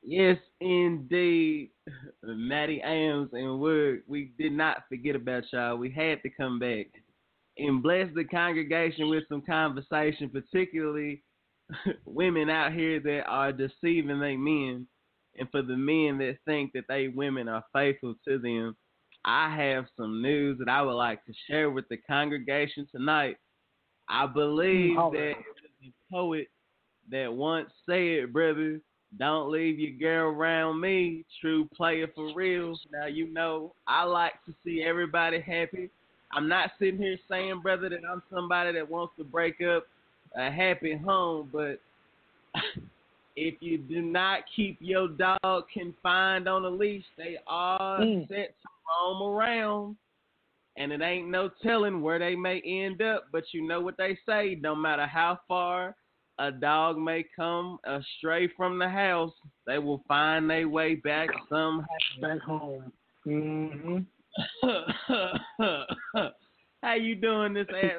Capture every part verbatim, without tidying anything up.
Yes, indeed. Matty Ams and Wood, we did not forget about y'all. We had to come back and bless the congregation with some conversation, particularly women out here that are deceiving their men, and for the men that think that they women are faithful to them. I have some news that I would like to share with the congregation tonight. I Mm, believe holler. that it was a poet that once said, brother, don't leave your girl around me, true player for real. Now, you know, I like to see everybody happy. I'm not sitting here saying, brother, that I'm somebody that wants to break up a happy home, but if you do not keep your dog confined on a leash, they are Mm. set to roam around. And it ain't no telling where they may end up, but you know what they say, no matter how far a dog may come astray from the house, they will find their way back somehow. Back home. Mm-hmm. How you doing this ad-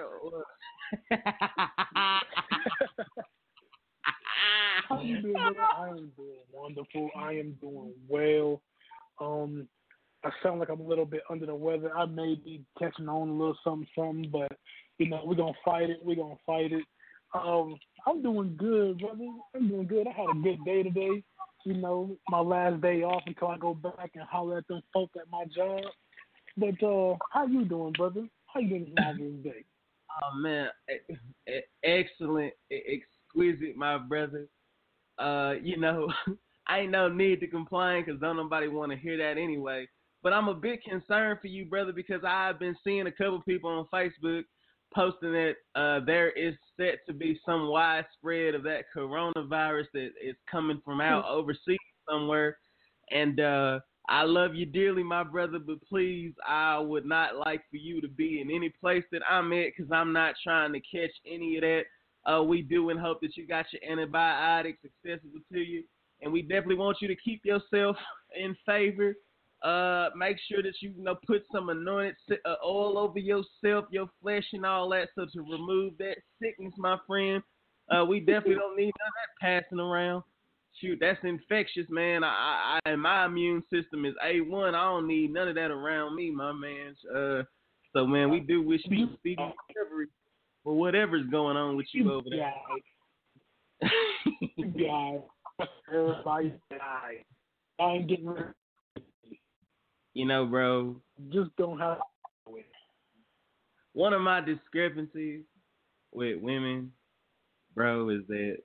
How you doing, brother? I am doing wonderful. I am doing well. Um, I sound like I'm a little bit under the weather. I may be catching on a little something, something, but you know we're gonna fight it. We're gonna fight it. Um, I'm doing good, brother. I'm doing good. I had a good day today. You know, my last day off until I go back and holler at them folk at my job. But uh, how you doing, brother? How you doing this marvelous day? Oh man, e- e- excellent, e- exquisite, my brother. Uh, you know, I ain't no need to complain because don't nobody want to hear that anyway. But I'm a bit concerned for you, brother, because I've been seeing a couple people on Facebook posting that uh, there is set to be some widespread of that coronavirus that is coming from out overseas somewhere. And uh, I love you dearly, my brother, but please, I would not like for you to be in any place that I'm at because I'm not trying to catch any of that. Uh, we do and hope that you got your antibiotics accessible to you. And we definitely want you to keep yourself in favor. Uh, make sure that you, you know put some anointed uh, oil over yourself, your flesh, and all that, so to remove that sickness, my friend. Uh, we definitely don't need none of that passing around. Shoot, that's infectious, man. I, I, my immune system is A one. I don't need none of that around me, my man. Uh, so man, we do wish you You, a speedy recovery for whatever's going on with you you over guys, there. you guys, everybody die. I ain't getting rid of it. You know, bro, Just don't have it. one of my discrepancies with women, bro, is that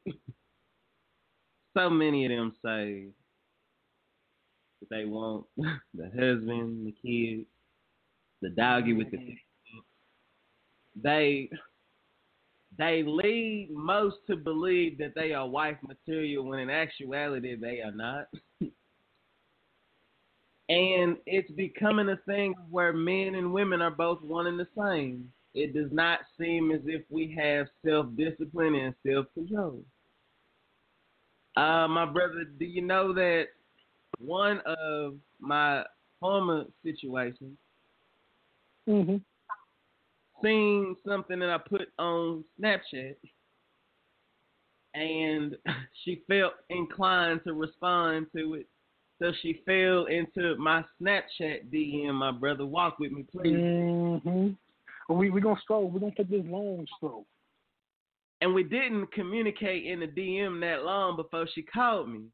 so many of them say that they want the husband, the kids, the doggy with the Mm-hmm. they they lead most to believe that they are wife material when in actuality they are not. And it's becoming a thing where men and women are both one and the same. It does not seem as if we have self discipline and self control. Uh, my brother, do you know that one of my former situations Mm-hmm. seen something that I put on Snapchat and she felt inclined to respond to it. So she fell into my Snapchat D M, my brother. Walk with me, please. Mm-hmm. We we gonna stroll. We gonna take this long stroll. And we didn't communicate in the D M that long before she called me.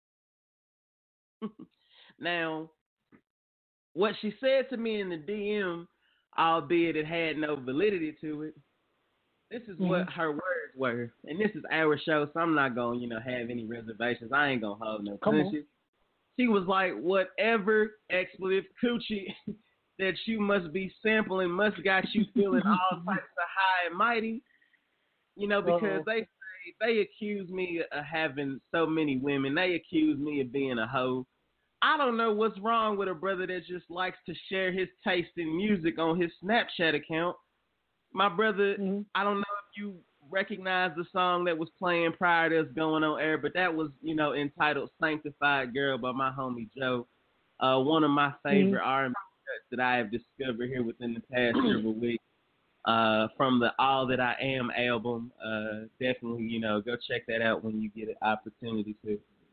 Now, what she said to me in the D M, albeit it had no validity to it, this is Mm-hmm. what her words were. And this is our show, so I'm not going to, you know, have any reservations. I ain't going to hold no Come on. punches. She was like, whatever expletive coochie that you must be sampling must got you feeling all types of high and mighty, you know, because Uh-oh. they say they accuse me of having so many women. They accuse me of being a hoe. I don't know what's wrong with a brother that just likes to share his taste in music on his Snapchat account. My brother, Mm-hmm. I don't know if you recognize the song that was playing prior to us going on air, but that was, you know, entitled Sanctified Girl by my homie Joe. Uh, one of my Mm-hmm. favorite R and B cuts that I have discovered here within the past several weeks. Uh, from the All That I Am album. Uh, definitely, you know, go check that out when you get an opportunity to.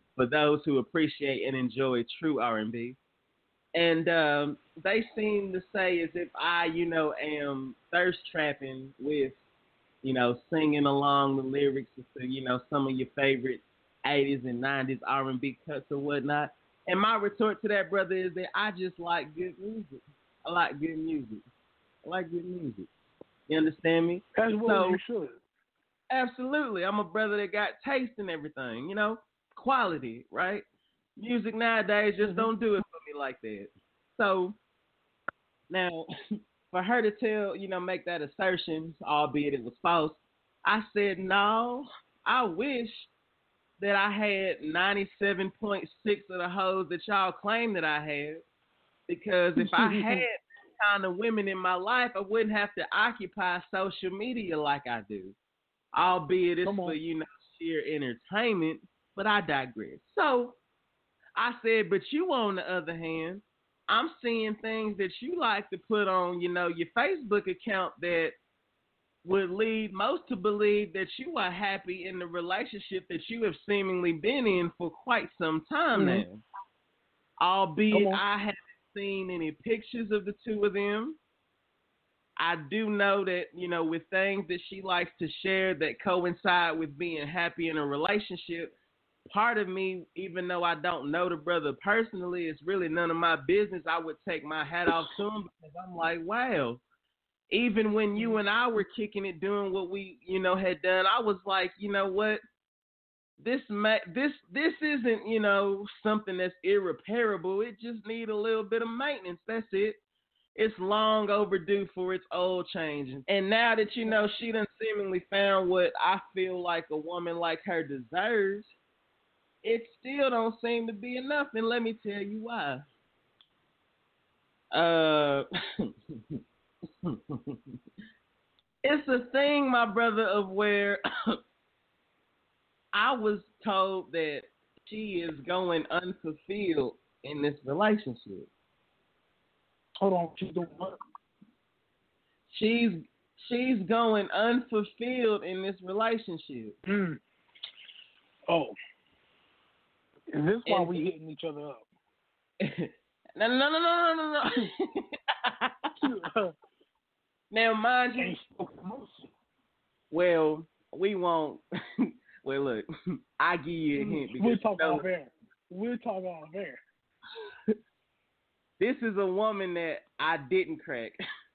for those who appreciate and enjoy true R and B. And um, they seem to say as if I, you know, am thirst trapping with, you know, singing along the lyrics to, you know, some of your favorite eighties and nineties R and B cuts or whatnot. And my retort to that, brother, is that I just like good music. I like good music. I like good music. You understand me? As well so, as you should. Absolutely. I'm a brother that got taste in everything, you know, quality, right? Music nowadays just mm-hmm. don't do it for me like that. So now, for her to tell, you know, make that assertion, albeit it was false, I said, no, I wish that I had ninety-seven point six of the hoes that y'all claim that I had. Because if I had kind of women in my life, I wouldn't have to occupy social media like I do. Albeit it's for, you know, sheer entertainment, but I digress. So I said, but you on the other hand, I'm seeing things that you like to put on, you know, your Facebook account that would lead most to believe that you are happy in the relationship that you have seemingly been in for quite some time mm-hmm. now. Albeit I haven't seen any pictures of the two of them. I do know that, you know, with things that she likes to share that coincide with being happy in a relationship, part of me, even though I don't know the brother personally, it's really none of my business. I would take my hat off to him because I'm like, wow, even when you and I were kicking it, doing what we, you know, had done, I was like, you know what? This ma- this this isn't, you know, something that's irreparable. It just need a little bit of maintenance. That's it. It's long overdue for its oil changing. And now that, you know, she done seemingly found what I feel like a woman like her deserves, it still don't seem to be enough. And let me tell you why. Uh, it's a thing, my brother, of where I was told that she is going unfulfilled in this relationship. Hold on, she's doing what? She's she's going unfulfilled in this relationship. Mm. Oh, is this why and, we hitting each other up? no, no, no, no, no, no, no. Now, mind you, well, we won't. Well, look, I give you a hint. We'll talk off air. We'll talk off air. This is a woman that I didn't crack.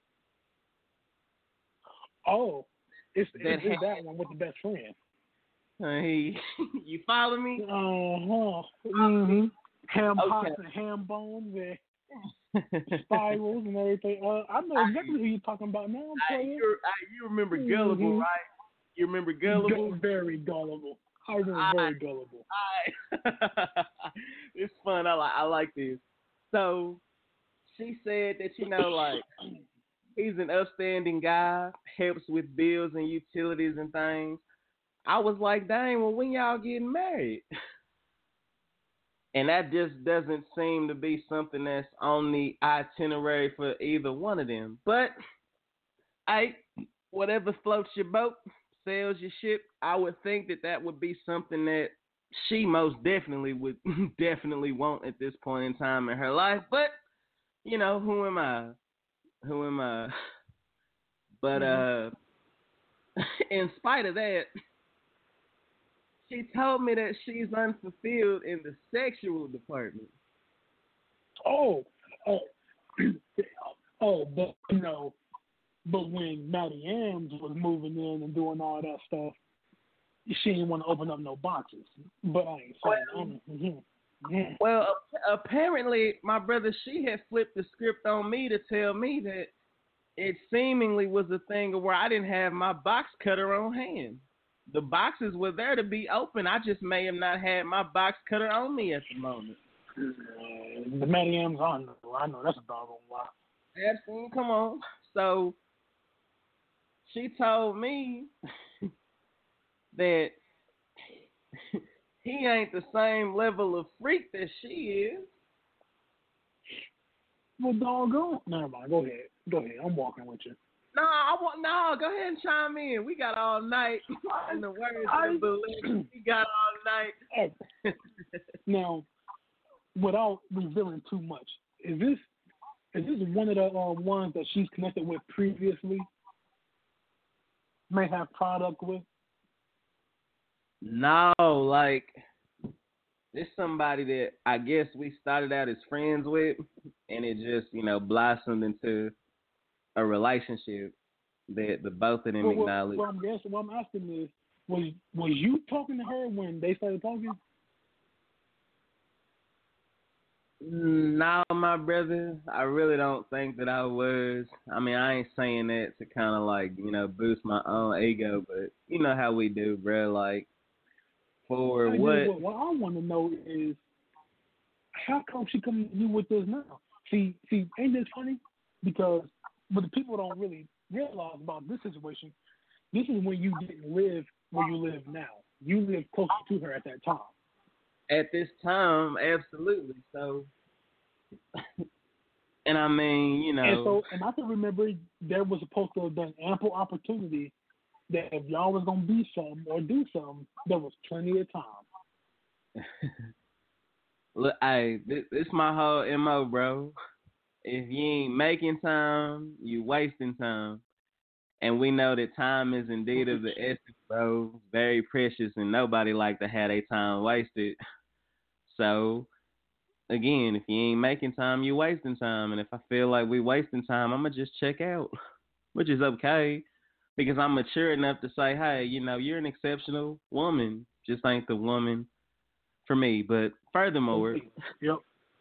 Oh, it's, that it's, it's that one with the best friend. Hey, you follow me? Uh-huh. Mm-hmm. Ham okay. Pots and ham bones and spirals and everything. Uh, I know exactly I, who you're talking about now. I, you you remember Gullible, mm-hmm. right? You remember Gullible? G- very gullible. I remember I, very gullible. I, it's fun. I like I like this. So she said that, you know, like, he's an upstanding guy, helps with bills and utilities and things. I was like, dang, well, when y'all getting married? And that just doesn't seem to be something that's on the itinerary for either one of them. But, hey, whatever floats your boat, sails your ship, I would think that that would be something that she most definitely would definitely want at this point in time in her life. But, you know, who am I? Who am I? But mm-hmm. uh, in spite of that, she told me that she's unfulfilled in the sexual department. Oh, oh, oh, but you know, but when Matty Ams was moving in and doing all that stuff, she didn't want to open up no boxes. But I ain't saying well, mm-hmm. Yeah. Well, apparently, my brother, she had flipped the script on me to tell me that it seemingly was a thing where I didn't have my box cutter on hand. The boxes were there to be open. I just may have not had my box cutter on me at the moment. Uh, the Matty M's on. I know that's a doggone lie. Absolutely. Come on. So she told me that he ain't the same level of freak that she is. Well, doggone. Never mind. Go ahead. Go ahead. I'm walking with you. No, I want no. Go ahead and chime in. We got all night. In the words I, of the we got all night. Now, without revealing too much, is this is this one of the uh, ones that she's connected with previously? May have product with? No, like it's somebody that I guess we started out as friends with, and it just you know blossomed into a relationship that the both of them Well, well, acknowledge. well, I'm guessing, what I'm asking is, was was you talking to her when they started talking? No, my brother, I really don't think that I was. I mean, I ain't saying that to kind of like you know boost my own ego, but you know how we do, bro. Like for I what? what, what I want to know is, how come she coming to you with this now? See, see, ain't this funny? Because what the people don't really realize about this situation, this is when you didn't live where you live now. You live closer to her at that time. At this time, absolutely. So, and I mean, you know, And so, and I can remember there was supposed to have been ample opportunity that if y'all was gonna be something or do something, there was plenty of time. look, hey, this, this my whole M O, bro. If you ain't making time, you wasting time. And we know that time is indeed of the essence, bro. Very precious, and nobody like to have their time wasted. So, again, if you ain't making time, you wasting time. And if I feel like we wasting time, I'm going to just check out, which is okay because I'm mature enough to say, hey, you know, you're an exceptional woman. Just ain't the woman for me. But furthermore, yep.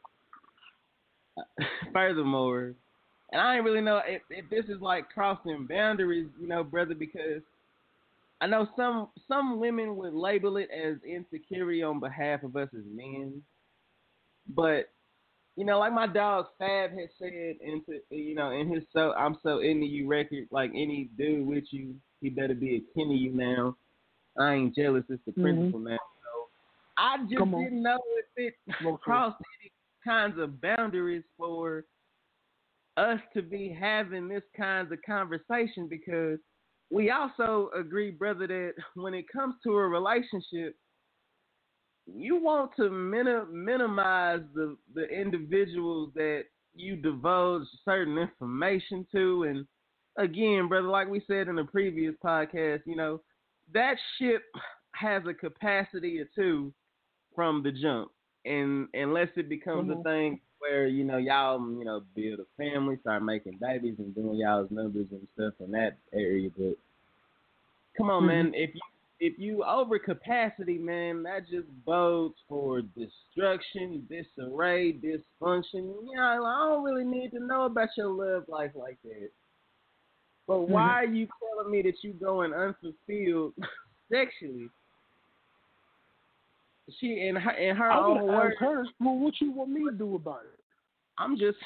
furthermore, and I ain't really know if, if this is like crossing boundaries, you know, brother, because I know some some women would label it as insecurity on behalf of us as men, but you know, like my dog Fab has said into you know in his so I'm so into you record, like any dude with you, he better be akin to you now. I ain't jealous, it's the mm-hmm. principle now. So I just didn't know if it crossed any kinds of boundaries for us to be having this kinds of conversation because we also agree, brother, that when it comes to a relationship, you want to minim- minimize the, the individuals that you divulge certain information to. And again, brother, like we said in the previous podcast, you know, that ship has a capacity or two from the jump. And unless it becomes mm-hmm. a thing where, you know, y'all, you know, build a family, start making babies and doing y'all's numbers and stuff in that area. But come on, mm-hmm. man, if you if you over capacity, man, that just bodes for destruction, disarray, dysfunction. You know, I don't really need to know about your love life like that. But mm-hmm. why are you telling me that you going unfulfilled sexually? She in her in her I own words. Her, well, what you want me to do about it? I'm just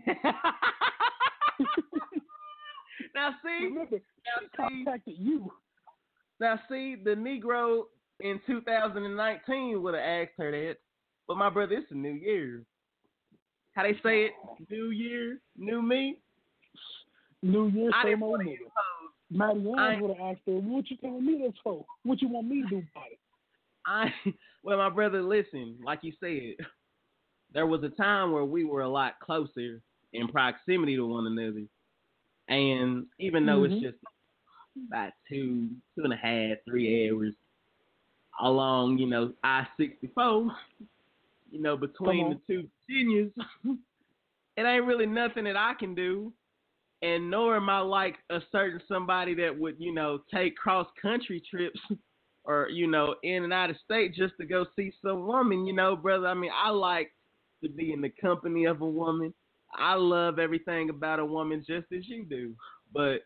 now see. Remember, now she contacted see, you. Now see, the Negro in two thousand nineteen would have asked her that, but my brother, it's a new year. How they say it? New year, new me. New year, same old nigga. Maddie Ann would have asked her, "What you telling me this for? What you want me to do about it?" I well, my brother, listen. Like you said, there was a time where we were a lot closer in proximity to one another, and even though mm-hmm. it's just about two, two and a half, three hours along, you know, I sixty-four, you know, between the two Virginias, it ain't really nothing that I can do. And nor am I like a certain somebody that would, you know, take cross-country trips or, you know, in and out of state just to go see some woman, you know, brother. I mean, I like to be in the company of a woman. I love everything about a woman just as you do. But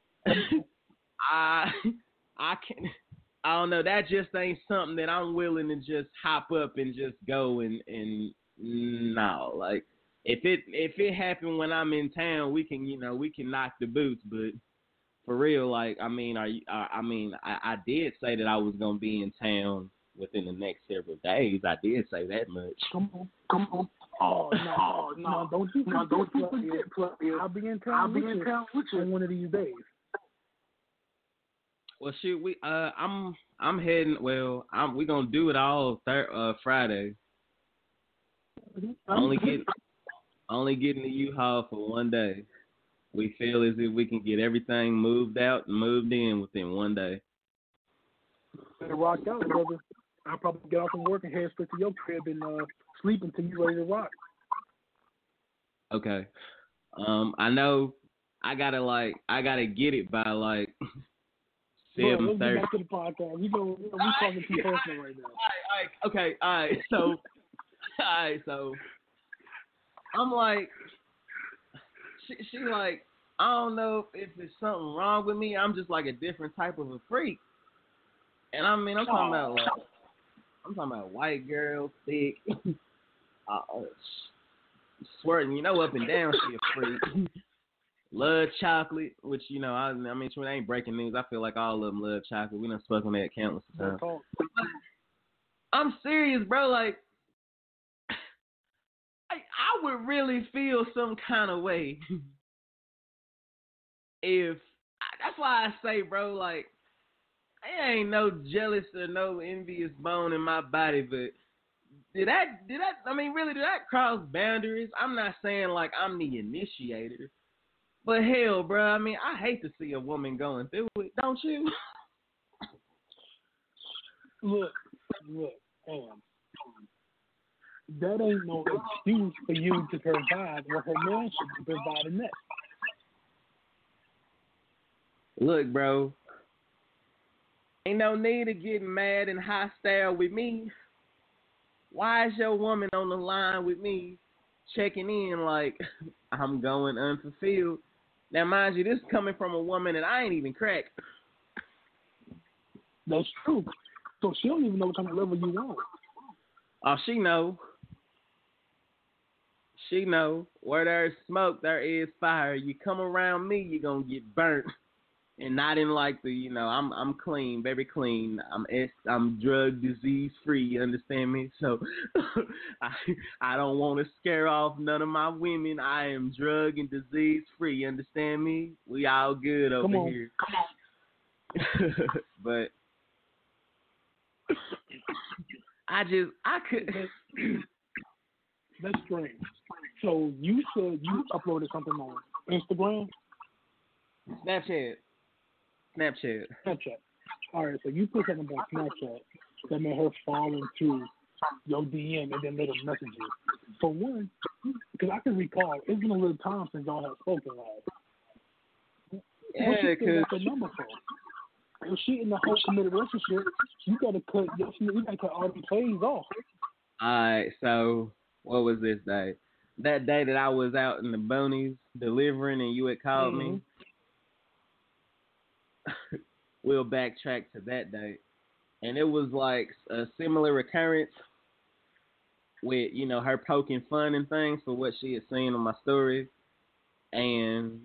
I I can I don't know, that just ain't something that I'm willing to just hop up and just go and and no, like if it if it happened when I'm in town, we can you know we can knock the boots. But for real, like I mean, are you, I, I mean, I, I did say that I was gonna be in town within the next several days. I did say that much. Come on, come on. Oh no, oh, no, no, don't you, no, don't you forget. I'll be in town. I'll be in town with you one of these days. Well, shoot, we uh, I'm I'm heading. Well, I'm we gonna do it all thir- uh Friday. Only get only getting the U-Haul for one day. We feel as if we can get everything moved out and moved in within one day. Better rock out, brother. I'll probably get off from work and head straight to your crib and uh, sleep until you're ready to rock. Okay. Um, I know I gotta like I gotta get it by like seven thirty. Let's get back to the podcast. We go we talking too personal right now. All right, all right, okay, all right. So all right, so I'm like she she like I don't know if it's something wrong with me. I'm just like a different type of a freak. And I mean I'm talking about like I'm talking about white girl, thick, uh, sweating, you know, up and down she a freak. Love chocolate, which, you know, I, I mean, it ain't breaking news. I feel like all of them love chocolate. We done spoken on that countless times. I'm serious, bro. Like, I, I would really feel some kind of way if, that's why I say, bro, like, there ain't no jealous or no envious bone in my body, but did that, did that, I mean, really, did that cross boundaries? I'm not saying, like, I'm the initiator. But hell, bro, I mean, I hate to see a woman going through it, don't you? Look, look, damn. That ain't no excuse for you to provide what her man should be providing next. Look, bro, ain't no need of getting mad and hostile with me. Why is your woman on the line with me checking in like I'm going unfulfilled? Now, mind you, this is coming from a woman that I ain't even cracked. That's true. So she don't even know what kind of level you want. Oh, she know. She know. Where there's smoke, there is fire. You come around me, you're going to get burnt. And not in like the, you know, I'm I'm clean, very clean. I'm I'm drug disease free, you understand me? So I I don't want to scare off none of my women. I am drug and disease free, you understand me? We all good over Come on. here. Come on. But I just I could That's strange. So you said you uploaded something on Instagram? Snapchat. Snapchat. Snapchat. All right, so you put something on Snapchat that made her fall into your D M and then later message you. For one, because I can recall, it's been a little time since y'all have spoken last. Yeah, because the number for? If she in the whole committed relationship, you gotta cut you gotta cut all the plays off. All right, so what was this day? That day that I was out in the boonies delivering and you had called mm-hmm. me. We'll backtrack to that day. And it was like a similar occurrence with, you know, her poking fun and things for what she had seen on my stories. And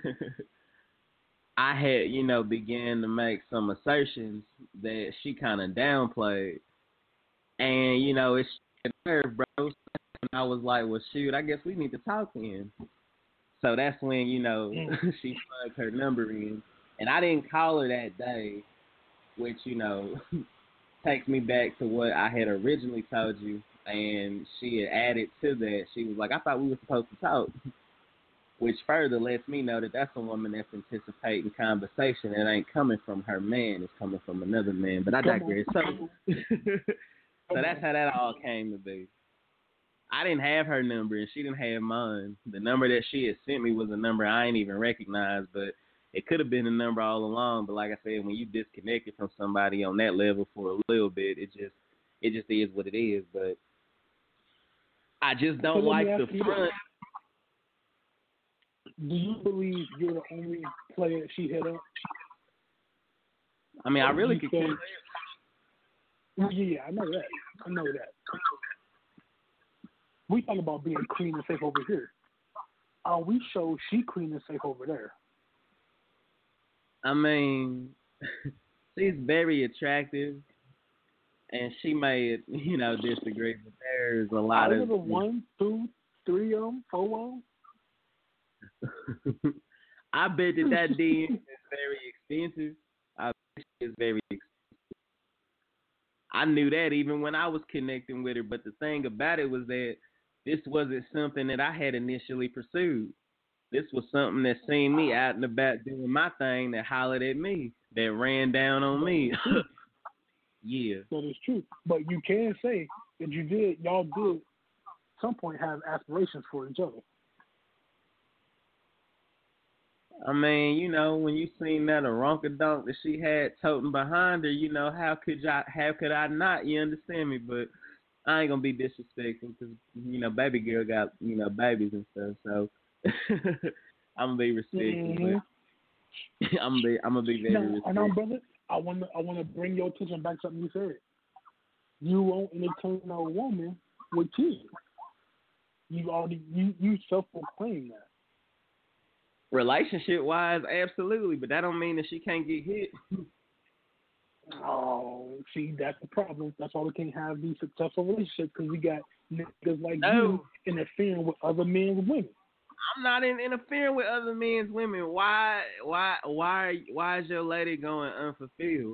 I had, you know, began to make some assertions that she kind of downplayed. And, you know, it's nerve, bro. And I was like, well, shoot, I guess we need to talk then. So that's when, you know, she plugged her number in. And I didn't call her that day, which, you know, takes me back to what I had originally told you. And she had added to that. She was like, I thought we were supposed to talk. Which further lets me know that that's a woman that's anticipating conversation that ain't coming from her man. It's coming from another man. But I digress. So, so that's how that all came to be. I didn't have her number and she didn't have mine. The number that she had sent me was a number I ain't even recognized, but it could have been a number all along. But like I said, when you disconnected from somebody on that level for a little bit, it just it just is what it is. But I just don't so like the front. Do you believe you're the only player she hit up? I mean, I really could care. Yeah, I know that. I know that. We talk about being clean and safe over here. Uh, we show she clean and safe over there. I mean, she's very attractive, and she may, you know, disagree, but there's a lot Out of... the one, two, three of them, four of them? I bet that that D M is very expensive. I bet it's very expensive. I knew that even when I was connecting with her, but the thing about it was that This wasn't something that I had initially pursued. This was something that seen me out and about doing my thing that hollered at me, that ran down on That me. is true. Yeah. That is true. But you can say that you did, y'all did, at some point have aspirations for each other. I mean, you know, when you seen that a donk that she had toting behind her, you know, how could I, how could I not? You understand me? But I ain't gonna be disrespectful because you know, baby girl got you know babies and stuff, so I'm gonna be respectful. Mm-hmm. But I'm gonna be I'm gonna be very Now, respectful. now, brother, I want to I want to bring your attention back to something you said. You won't entertain a woman with kids. You already you you self proclaim that. Relationship wise, absolutely, but that don't mean that she can't get hit. Oh, see, that's the problem. That's why we can't have these successful relationships because we got niggas like No. you interfering with other men's women. I'm not in, interfering with other men's women. Why, why, why, why is your lady going unfulfilled?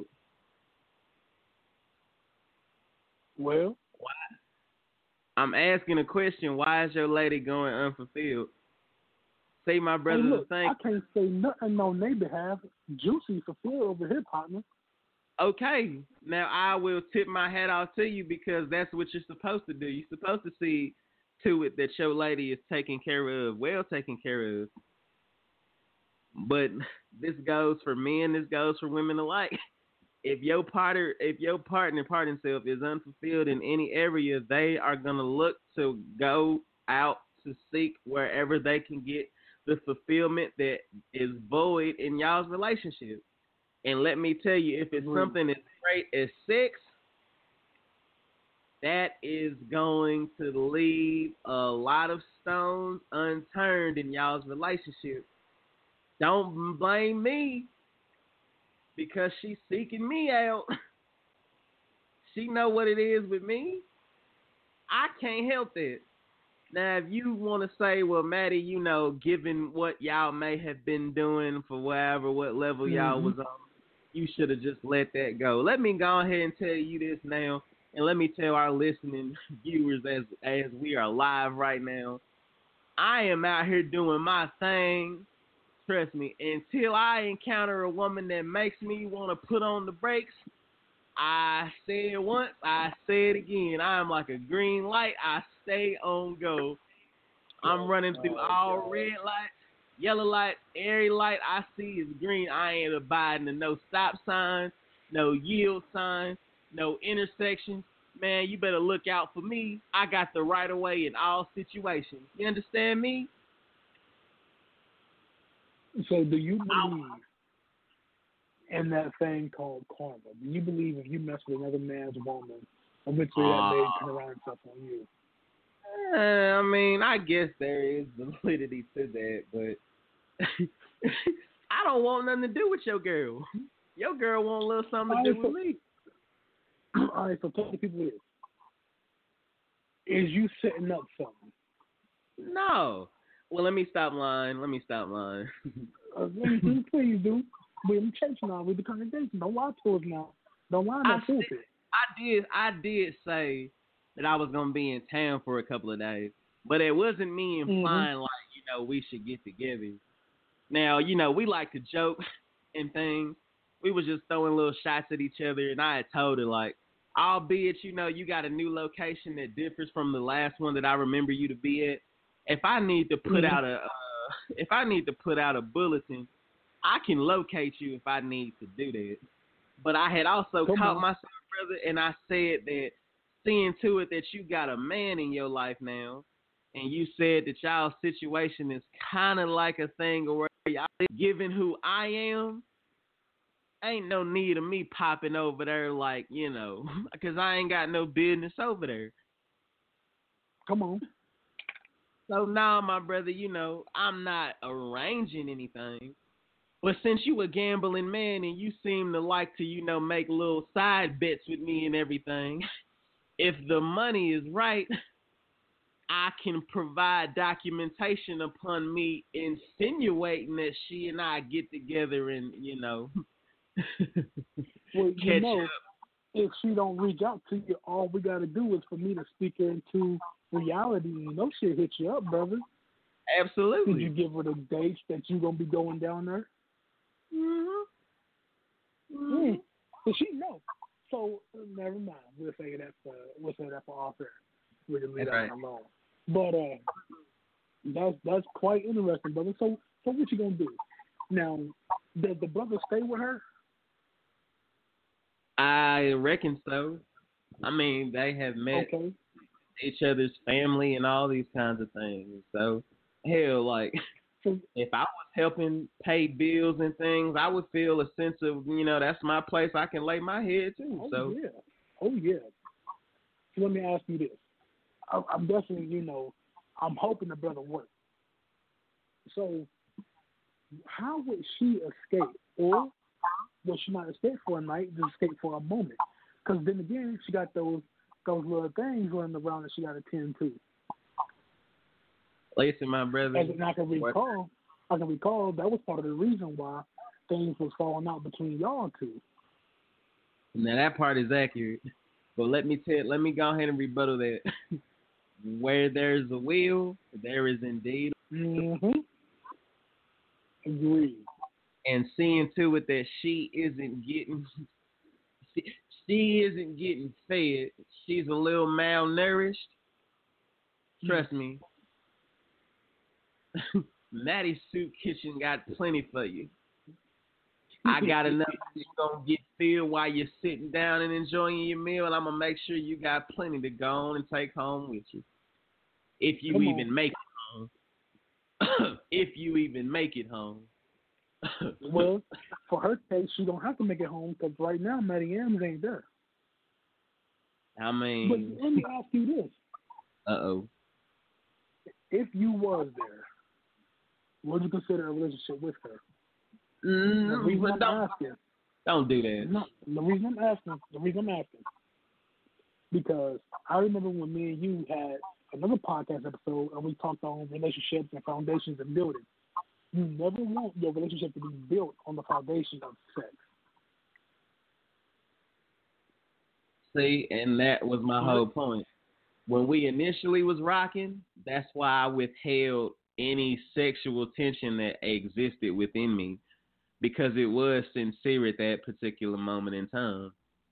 Well, why? I'm asking a question. Why is your lady going unfulfilled? Say my brother's hey, look, a thing. I can't say nothing on their behalf. Juicy fulfilled over his partner. Okay, now I will tip my hat off to you because that's what you're supposed to do. You're supposed to see to it that your lady is taken care of, well taken care of. But this goes for men, this goes for women alike. If your partner, if your partner, partner self is unfulfilled in any area, they are gonna look to go out to seek wherever they can get the fulfillment that is void in y'all's relationship. And let me tell you, if it's Mm-hmm. something as great as sex, that is going to leave a lot of stones unturned in y'all's relationship. Don't blame me because she's seeking me out. She know what it is with me. I can't help it. Now, if you want to say, well, Maddie, you know, given what y'all may have been doing for whatever, what level mm-hmm. y'all was on, you should have just let that go. Let me go ahead and tell you this now, and let me tell our listening viewers as as we are live right now, I am out here doing my thing. Trust me, until I encounter a woman that makes me want to put on the brakes, I said it once, I say it again. I am like a green light. I stay on go. I'm running through all red lights, yellow lights, every light I see is green. I ain't abiding to no stop signs, no yield signs, no intersections. Man, you better look out for me. I got the right of way in all situations. You understand me? So do you believe in that thing called karma? Do you believe if you mess with another man's woman, eventually that uh, may turn around and stuff on you? Uh, I mean, I guess there is validity to that, but I don't want nothing to do with your girl. Your girl want a little something to do with me. All right, so tell the people this. Is you setting up something? No. Well, let me stop lying. Let me stop lying. uh, please, please do. We're in church now. We're the congregation. Don't lie to us now. Don't lie to us. I did. I did say that I was gonna be in town for a couple of days, but it wasn't me implying mm-hmm. like you know we should get together. Now you know we like to joke and things. We was just throwing little shots at each other, and I had told her like, albeit you know you got a new location that differs from the last one that I remember you to be at. If I need to put mm-hmm. out a, uh, if I need to put out a bulletin, I can locate you if I need to do that. But I had also Come caught on. myself, brother, and I said that seeing to it that you got a man in your life now, and you said that y'all's situation is kind of like a thing where y'all, given who I am, ain't no need of me popping over there like, you know, because I ain't got no business over there. Come on. So now, my brother, you know, I'm not arranging anything. But since you a gambling man and you seem to like to, you know, make little side bets with me and everything, if the money is right, I can provide documentation upon me insinuating that she and I get together and, you know, well, you catch know, up. If she don't reach out to you, all we got to do is for me to speak her into reality, no shit hit you up, brother. Absolutely. Did you give her the dates that you gonna be going down there? Mm-hmm. Mm-hmm. Mm. But she know. So never mind. We'll say that for we'll say that for off air. We can leave That's that right. alone. But uh, that's that's quite interesting, brother. So so what you gonna do? Now, does the brother stay with her? I reckon so. I mean, they have met Okay. each other's family and all these kinds of things. So, hell, like, So, if I was helping pay bills and things, I would feel a sense of, you know, that's my place. I can lay my head too. oh So, yeah, oh yeah. So let me ask you this. I, I'm definitely, you know, I'm hoping the brother works. So, how would she escape, or would she not escape for a night, just escape for a moment? Because then again, she got those those little things running around that she got to tend to. listen, my brother. As I can recall, I can recall that was part of the reason why things was falling out between y'all two. Now that part is accurate, but let me tell, let me go ahead and rebuttal that. Where there's a will, there is indeed. Mm-hmm. Agreed. And seeing to it that she isn't getting, she, she isn't getting fed. She's a little malnourished. Trust me, Maddie's Soup Kitchen got plenty for you. I got enough you're going to get filled while you're sitting down and enjoying your meal, and I'm going to make sure you got plenty to go on and take home with you. If you Come even on. make it home. If you even make it home. Well, for her case, she don't have to make it home because right now, Maddie M's ain't there. I mean. But let me ask you this. Uh-oh. If you was there, would you consider a relationship with her? Mm, the reason I'm don't, asking. Don't do that. No, the reason I'm asking, the reason I'm asking, because I remember when me and you had another podcast episode and we talked on relationships and foundations and building. You never want your relationship to be built on the foundation of sex. See, and that was my whole point. When we initially was rocking, that's why I withheld any sexual tension that existed within me, because it was sincere at that particular moment in time.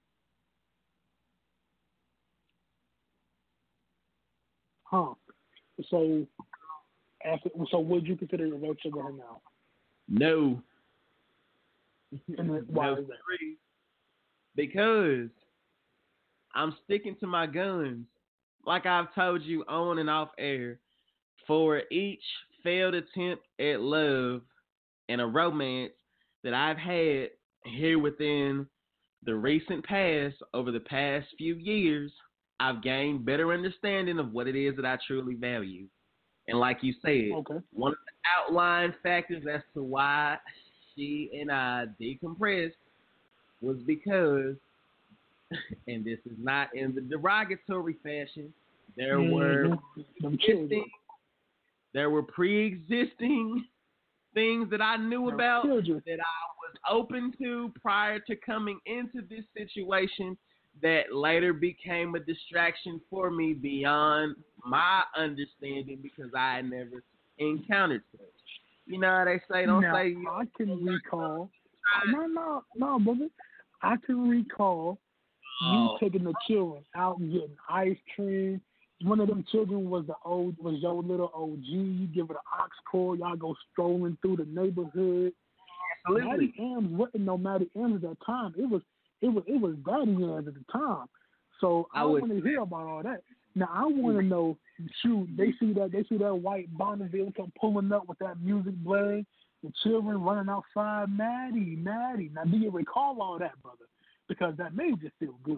Huh. So, after, so would you consider a relationship with her now? No. And then, why No, is that? three. Because I'm sticking to my guns. Like I've told you on and off air, for each failed attempt at love and a romance that I've had here within the recent past, over the past few years, I've gained better understanding of what it is that I truly value. And like you said, Okay. one of the outlying factors as to why she and I decompressed was because, and this is not in the derogatory fashion, there were mm-hmm. there were pre-existing things that I knew about children. that I was open to prior to coming into this situation that later became a distraction for me beyond my understanding because I had never encountered such. You know how they say, don't now, say you I can recall. No, no, no, brother. I can recall oh. you taking the children out and getting ice cream. One of them children was the old was your little O G. You give it an ox cord. Y'all go strolling through the neighborhood. Absolutely. Maddie M's wasn't no Maddie M's at that time. It was it was it was Daddy M's at the time. So I, I don't want to hear about all that. Now I want to know. Shoot, they see that they see that white Bonneville come pulling up with that music blaring. The children running outside. Maddie, Maddie. Now do you recall all that, brother? Because that made you feel good.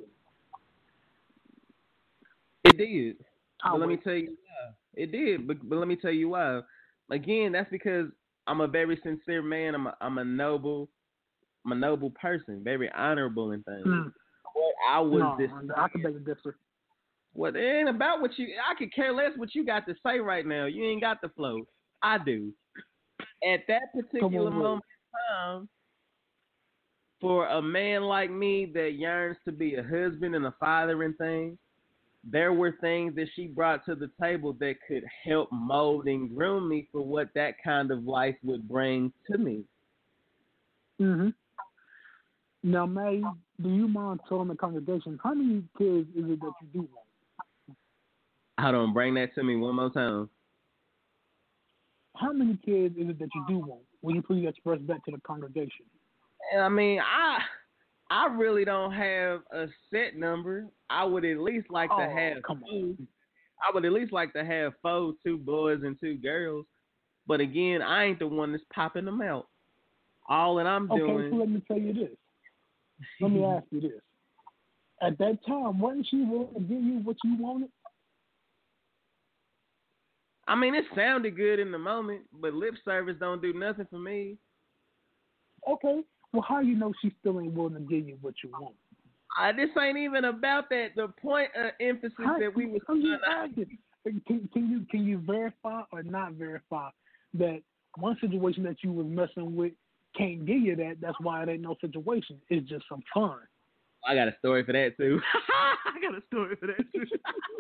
It did. I'll but let wait. me tell you why. It did, but, but let me tell you why. Again, that's because I'm a very sincere man. I'm a, I'm a noble, I'm a noble person, very honorable in things. Mm. What I was no, this. I can make a difference. What it ain't about what you. I could care less what you got to say right now. You ain't got the flow. I do. At that particular on, moment in time, for a man like me that yearns to be a husband and a father and things, there were things that she brought to the table that could help mold and groom me for what that kind of life would bring to me. Mhm. Now, May, do you mind telling the congregation how many kids is it that you do want? I don't bring that to me one more time. How many kids is it that you do want? Will you please express that to the congregation? I mean, I I really don't have a set number. I would at least like oh, to have come two. on. I would at least like to have four, two boys and two girls. But again, I ain't the one that's popping them out. All that I'm Okay, doing. so let me tell you this. Let me ask you this. At that time, wasn't she willing to give you what you wanted? I mean, it sounded good in the moment, but lip service don't do nothing for me. Okay. Well, how you know she still ain't willing to give you what you want? Uh, this ain't even about that. The point of emphasis How, that we was I'm just trying to... asking. Can, can you can you verify or not verify that one situation that you was messing with can't give you that? That's why it ain't no situation. It's just some fun. I got a story for that too. I got a story for that too.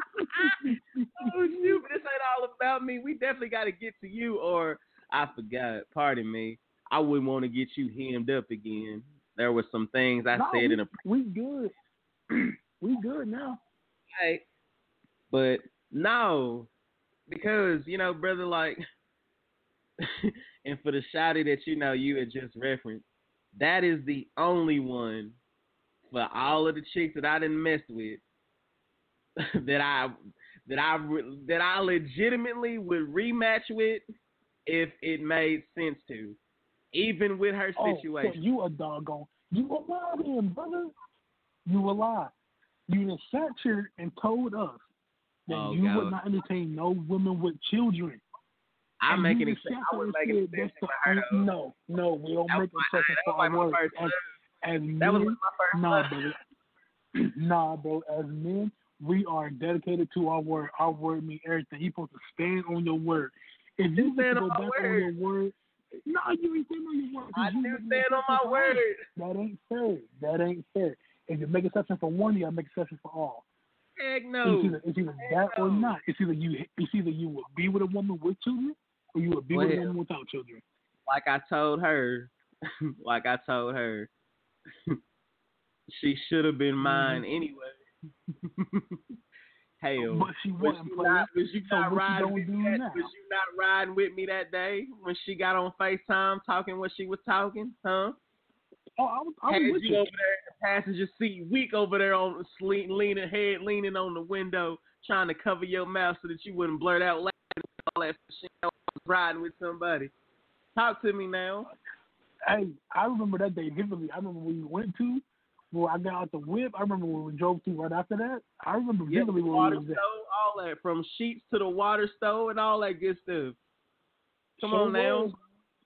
Oh shoot, but this ain't all about me. We definitely got to get to you, or I forgot. Pardon me. I wouldn't want to get you hemmed up again. There were some things I no, said we, in a. We good. We good now. Hey, but no, because you know, brother, like, and for the shouty that you know you had just referenced, that is the only one for all of the chicks that I didn't mess with that I that I that I legitimately would rematch with if it made sense to, even with her situation. Oh, so you a doggone. You a lie then, brother. You a lie. You done sat here and told us that oh, you God. would not entertain no women with children. I'm and making exceptions. I would make an exception for her. Though. No, no, we don't that make exceptions for like our words. As, as that men, was my first nah, brother. Nah, bro. As men, we are dedicated to our word. Our word means everything. You're supposed to stand on your word. If you stand go on back word. on your word, no, you ain't stand on your word. I you do stand on my word. That ain't fair. That ain't fair. If you make exception for one, you gotta make exception for all. Heck no. It's either, it's either that no. or not. It's either you. It's either you would be with a woman with children, or you would be well, with a woman without children. Like I told her, like I told her, she should have been mine mm-hmm. anyway. Hell, but she wasn't. Was you not, was you so not riding with do me that, now? was you not riding with me that day when she got on FaceTime talking what she was talking, huh? Oh, I was, I was Had with you you. over there in the passenger seat, weak over there on lean, leaning head, leaning on the window, trying to cover your mouth so that you wouldn't blurt out laughing and all that shit. I was riding with somebody. Talk to me now. Hey, I remember that day vividly. I remember when we went to, where I got out the whip. I remember when we drove to right after that. I remember yeah, vividly the where water we was at. stove, all that, from sheets to the water stove and all that good stuff. Come so on now. Was.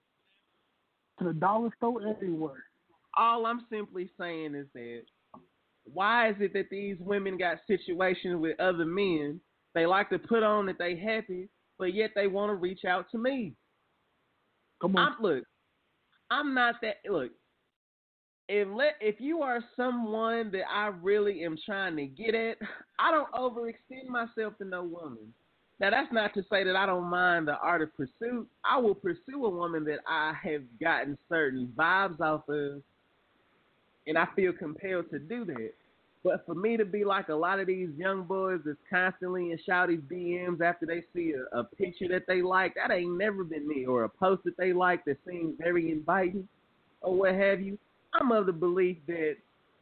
To the dollar store, everywhere. All I'm simply saying is that why is it that these women got situations with other men? They like to put on that they happy, but yet they want to reach out to me. Come on. I'm, look, I'm not that. Look, if let if you are someone that I really am trying to get at, I don't overextend myself to no woman. Now that's not to say that I don't mind the art of pursuit. I will pursue a woman that I have gotten certain vibes off of, and I feel compelled to do that. But for me to be like a lot of these young boys that's constantly in shouty D Ms after they see a, a picture that they like, that ain't never been me. Or a post that they like that seems very inviting or what have you. I'm of the belief that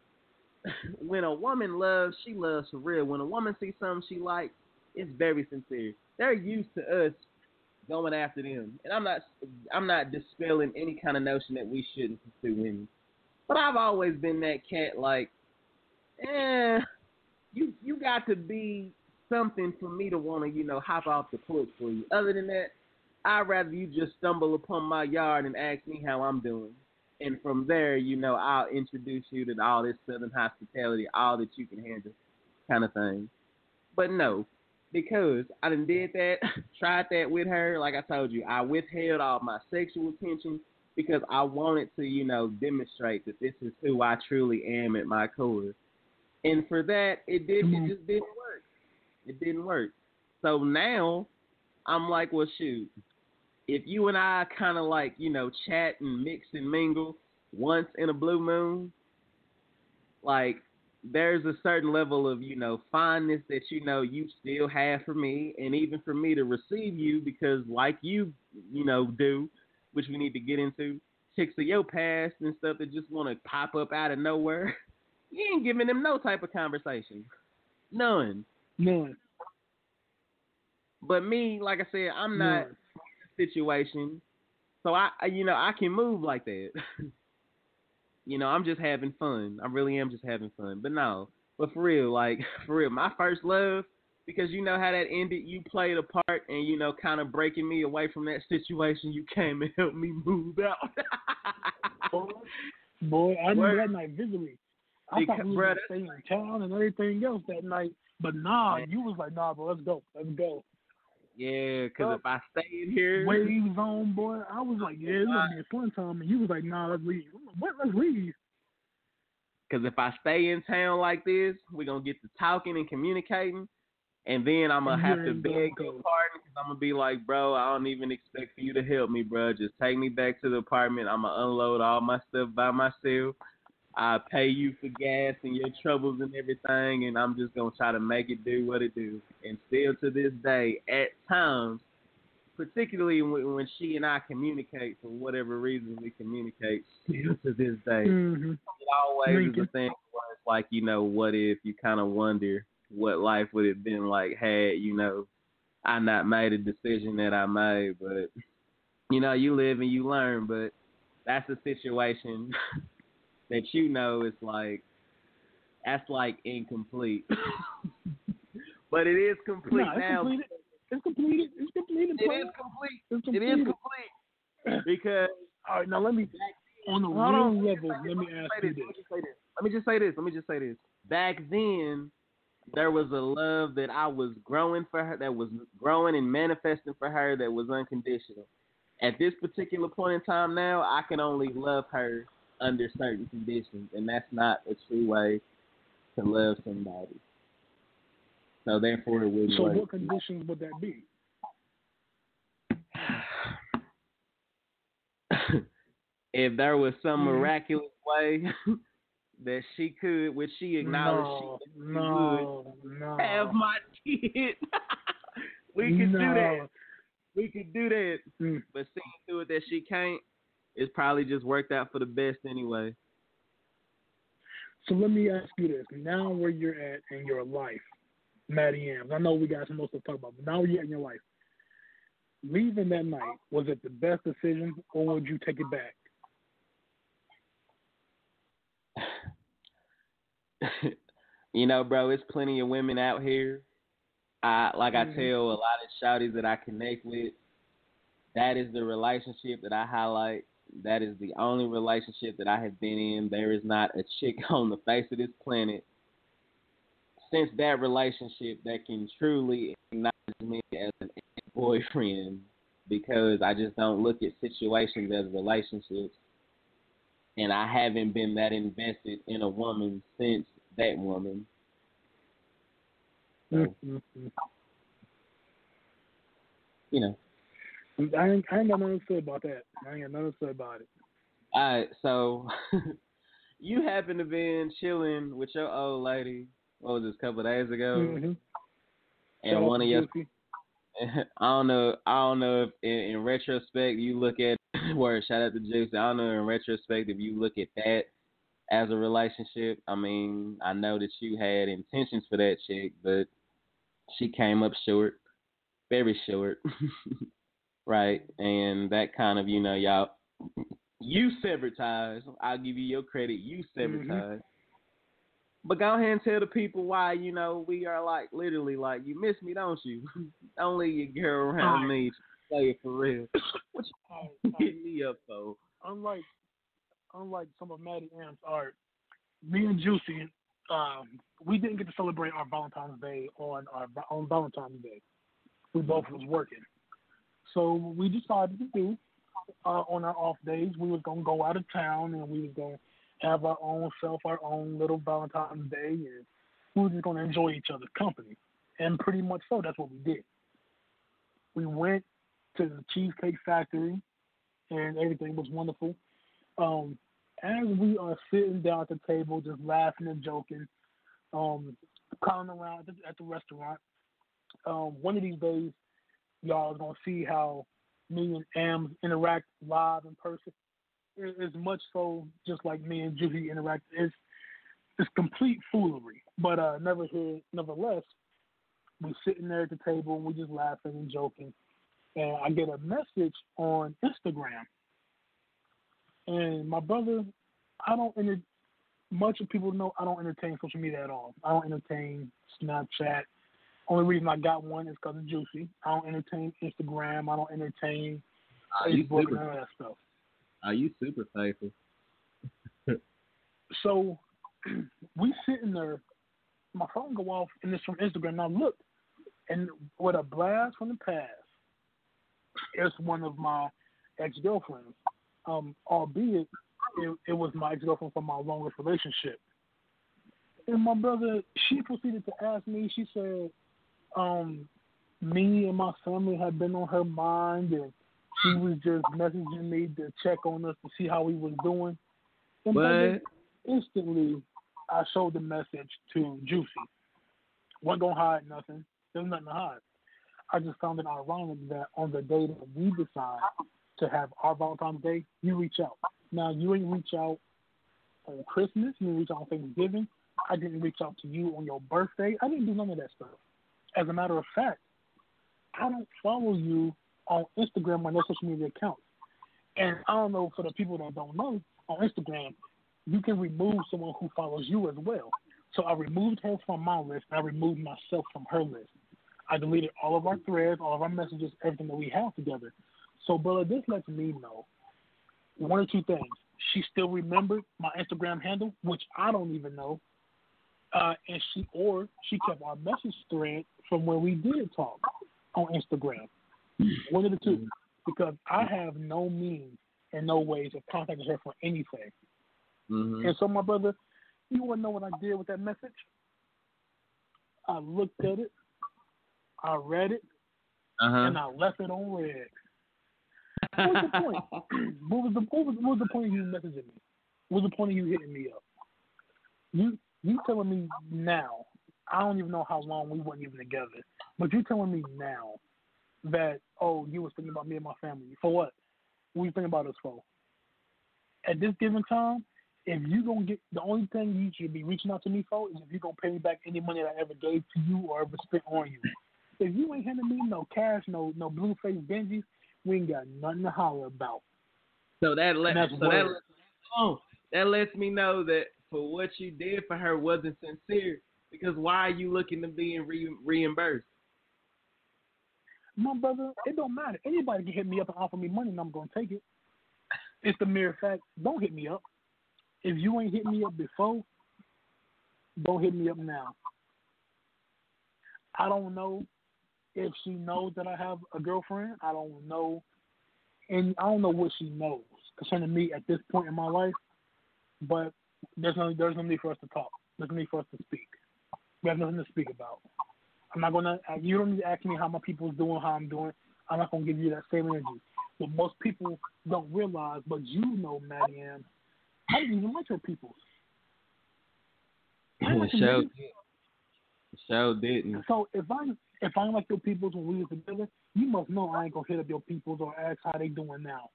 when a woman loves, she loves for real. When a woman sees something she likes, it's very sincere. They're used to us going after them. And I'm not I'm not dispelling any kind of notion that we shouldn't pursue women. But I've always been that cat, like, eh, you you got to be something for me to want to, you know, hop off the porch for you. Other than that, I'd rather you just stumble upon my yard and ask me how I'm doing. And from there, you know, I'll introduce you to all this Southern hospitality, all that you can handle kind of thing. But no, because I done did that, tried that with her, like I told you, I withheld all my sexual tension because I wanted to, you know, demonstrate that this is who I truly am at my core. And for that, it did it just didn't work. It didn't work. So now I'm like, well, shoot. If you and I kind of like, you know, chat and mix and mingle once in a blue moon, like there's a certain level of, you know, fondness that you know you still have for me, and even for me to receive you, because like you, you know, do, which we need to get into, chicks of your past and stuff that just want to pop up out of nowhere. You ain't giving them no type of conversation, none. None. But me, like I said, I'm not None. in a situation, so I, I, you know, I can move like that. You know, I'm just having fun. I really am just having fun. But no, but for real, like for real, my first love, because you know how that ended. You played a part, and you know, kind of breaking me away from that situation. You came and helped me move out. Boy, boy, I remember Word. that night vividly. I Because, thought we were bruh, gonna that's- stay in town and everything else that night, but nah, man, you was like, nah, bro, let's go, let's go. yeah, because Up, if I stay in here, waves on, boy. I was like, yeah, it's gonna be a fun time, and you was like, nah, let's leave. I'm like, what? Let's leave. because if I stay in town like this, we're gonna get to talking and communicating, and then I'm gonna And you have to ain't beg gonna your go. pardon, because I'm gonna be like, bro, I don't even expect for you to help me, bro. Just take me back to the apartment. I'm gonna unload all my stuff by myself. I pay you for gas and your troubles and everything, and I'm just gonna try to make it do what it do. And still to this day, at times, particularly when, when she and I communicate for whatever reason we communicate, still to this day, Mm-hmm. it always is a Lincoln. thing where it's like, you know, what if you kind of wonder what life would have been like had, you know, I not made a decision that I made. But, you know, you live and you learn, but that's a situation that you know is like, that's like incomplete. But it is complete Nah, it's now. completed. It's completed. It's completed. It Player. is complete. It's It is completed. complete because All right, now let me, on a hold real on. level, let me ask Let you me this. just say this. Let me just say this. Let me just say this. Back then, there was a love that I was growing for her, that was growing and manifesting for her, that was unconditional. At this particular point in time now, I can only love her under certain conditions, and that's not a true way to love somebody. So therefore, it wouldn't So work. what conditions would that be? If there was some Mm-hmm. miraculous way that she could, which she acknowledged No, she, she no, would no. have my kid, we could do that. No. We could do that. Mm. But seeing through it that she can't, it's probably just worked out for the best anyway. So let me ask you this. Now where you're at in your life, Maddie Ams, I know we got some more stuff to talk about, but now where you're at in your life, leaving that night, was it the best decision or would you take it back? You know, bro, it's plenty of women out here. I like I Mm-hmm. tell a lot of shawties that I connect with, that is the relationship that I highlight. That is the only relationship that I have been in. There is not a chick on the face of this planet since that relationship that can truly acknowledge me as an boyfriend, because I just don't look at situations as relationships, and I haven't been that invested in a woman since that woman. So, Mm-hmm. you know. I ain't, I ain't got nothing to say about that. I ain't got nothing to say about it. All right, so you happen to been chilling with your old lady. What was this? A couple of days ago, Mm-hmm. and Shout out one to of your, Juicy. I don't know, I don't know if in, in retrospect you look at word. Shout out to Juicy. I don't know in retrospect if you look at that as a relationship. I mean, I know that you had intentions for that chick, but she came up short, very short, right? And that kind of, you know, y'all. You severed ties. I'll give you your credit. You severed Mm-hmm. ties. But go ahead and tell the people why, you know, we are like, literally, like, you miss me, don't you? Don't leave your girl around All right. me. Play it for real. What All right, you all right. hitting me up for? Unlike, unlike some of Maddie Ams' art, me and Juicy, um, we didn't get to celebrate our Valentine's Day on our on Valentine's Day. We both was working. So we decided to do uh, on our off days, we was gonna go out of town and we was gonna have our own self, our own little Valentine's Day, and we were just gonna enjoy each other's company. And pretty much so, that's what we did. We went to the Cheesecake Factory, and everything was wonderful. Um, as we are sitting down at the table, just laughing and joking, um, calling around at the, at the restaurant, um, one of these days, y'all are going to see how me and Am interact live in person. It, it's much so just like me and Juicy interact. It's, it's complete foolery. But uh, never here, nevertheless, we're sitting there at the table and we're just laughing and joking. And I get a message on Instagram. And my brother, I don't enter- much of people know I don't entertain social media at all. I don't entertain Snapchat. Only reason I got one is because of Juicy. I don't entertain Instagram. I don't entertain Are you Facebook super, and all that stuff. Are you super faithful? So we sitting there, my phone go off, and it's from Instagram. Now look, and with a blast from the past, it's one of my ex-girlfriends. Um, albeit it, it was my ex-girlfriend from my longest relationship. And my brother, she proceeded to ask me, she said, um, me and my family had been on her mind, and she was just messaging me to check on us to see how we was doing. And brother, instantly, I showed the message to Juicy. Wasn't going to hide nothing. There's nothing to hide. I just found it ironic that on the day that we decide to have our Valentine's Day, you reach out. Now, you didn't reach out on Christmas. You didn't reach out on Thanksgiving. I didn't reach out to you on your birthday. I didn't do none of that stuff. As a matter of fact, I don't follow you on Instagram or no social media accounts. And I don't know, for the people that don't know, on Instagram, you can remove someone who follows you as well. So I removed her from my list, and I removed myself from her list. I deleted all of our threads, all of our messages, everything that we have together. So, brother, this lets me know one or two things. She still remembered my Instagram handle, which I don't even know, uh, and she or she kept our message thread from when we did talk on Instagram. One of the two, because I have no means and no ways of contacting her for anything. Mm-hmm. And so, my brother, you want to know what I did with that message? I looked at it, I read it, uh-huh. and I left it on red. What was the point? what, was the, what, was, what was the point of you messaging me? What was the point of you hitting me up? You you telling me now, I don't even know how long we weren't even together, but you telling me now that, oh, you was thinking about me and my family. For what? What you thinking about us for? At this given time, if you going to get, the only thing you should be reaching out to me for is if you're going to pay me back any money that I ever gave to you or ever spent on you. If you ain't handing me no cash, no no blue face Benjis, we ain't got nothing to holler about. So that let so word. that lets, oh, that lets me know that for what you did for her wasn't sincere. Because why are you looking to be re- reimbursed? My brother, it don't matter. Anybody can hit me up and offer me money, and I'm gonna take it. It's the mere fact. Don't hit me up. If you ain't hit me up before, don't hit me up now. I don't know if she knows that I have a girlfriend. I don't know, and I don't know what she knows concerning me at this point in my life. But there's no there's no need for us to talk. There's no need for us to speak. We have nothing to speak about. I'm not gonna. You don't need to ask me how my people's doing, how I'm doing. I'm not gonna give you that same energy. But most people don't realize. But you know, Maddie Ann, I didn't even like her people. The show, the show didn't. So if I if I like your peoples when we were together, you must know I ain't gonna hit up your peoples or ask how they doing now.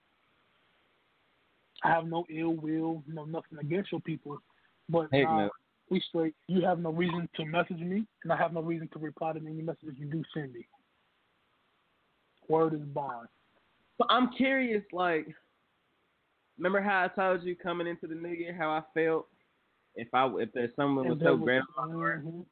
I have no ill will, no nothing against your people, but Heck uh, no. we straight. You have no reason to message me, and I have no reason to reply to any messages you do send me. Word is bond. But I'm curious, like, remember how I told you coming into the new year how I felt if I if there's someone was so gratified.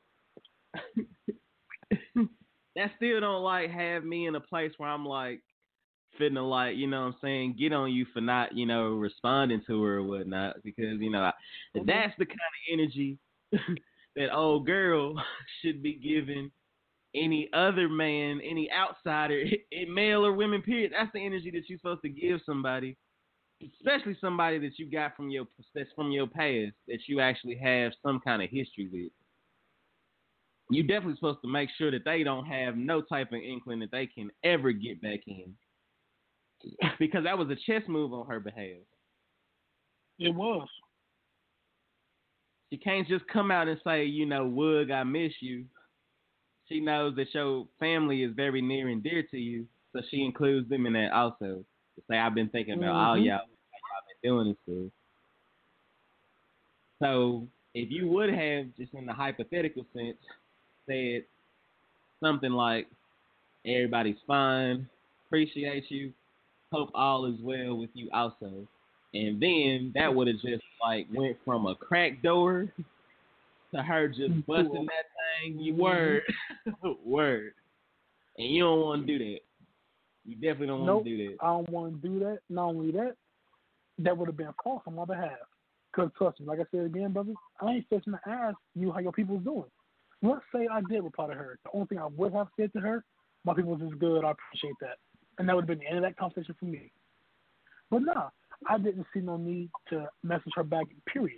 Mm-hmm. That still don't like have me in a place where I'm like fitting to like, you know what I'm saying, get on you for not, you know, responding to her or whatnot, because, you know, I, mm-hmm. that's the kind of energy that old girl should be giving any other man, any outsider, male or women, period. That's the energy that you're supposed to give somebody, especially somebody that you got from your that's from your past, that you actually have some kind of history with. you definitely supposed to make sure that they don't have no type of inkling that they can ever get back in. Because that was a chess move on her behalf. It was. She can't just come out and say, you know, Woog, I miss you. She knows that your family is very near and dear to you, so she includes them in that also. To say, I've been thinking about all Mm-hmm. y'all, y'all been doing this stuff. So if you would have, just in the hypothetical sense, said something like, everybody's fine, appreciate you, hope all is well with you also. And then that would have just like went from a crack door to her just busting that thing. You word, word, and you don't want to do that. You definitely don't Nope, want to do that. I don't want to do that. Not only that, that would have been false on my behalf. Because trust me, like I said again, brother, I ain't fixing to ask you how your people's doing. Let's say I did reply to her. The only thing I would have said to her, my people's is good. I appreciate that, and that would have been the end of that conversation for me. But nah, I didn't see no need to message her back. Period.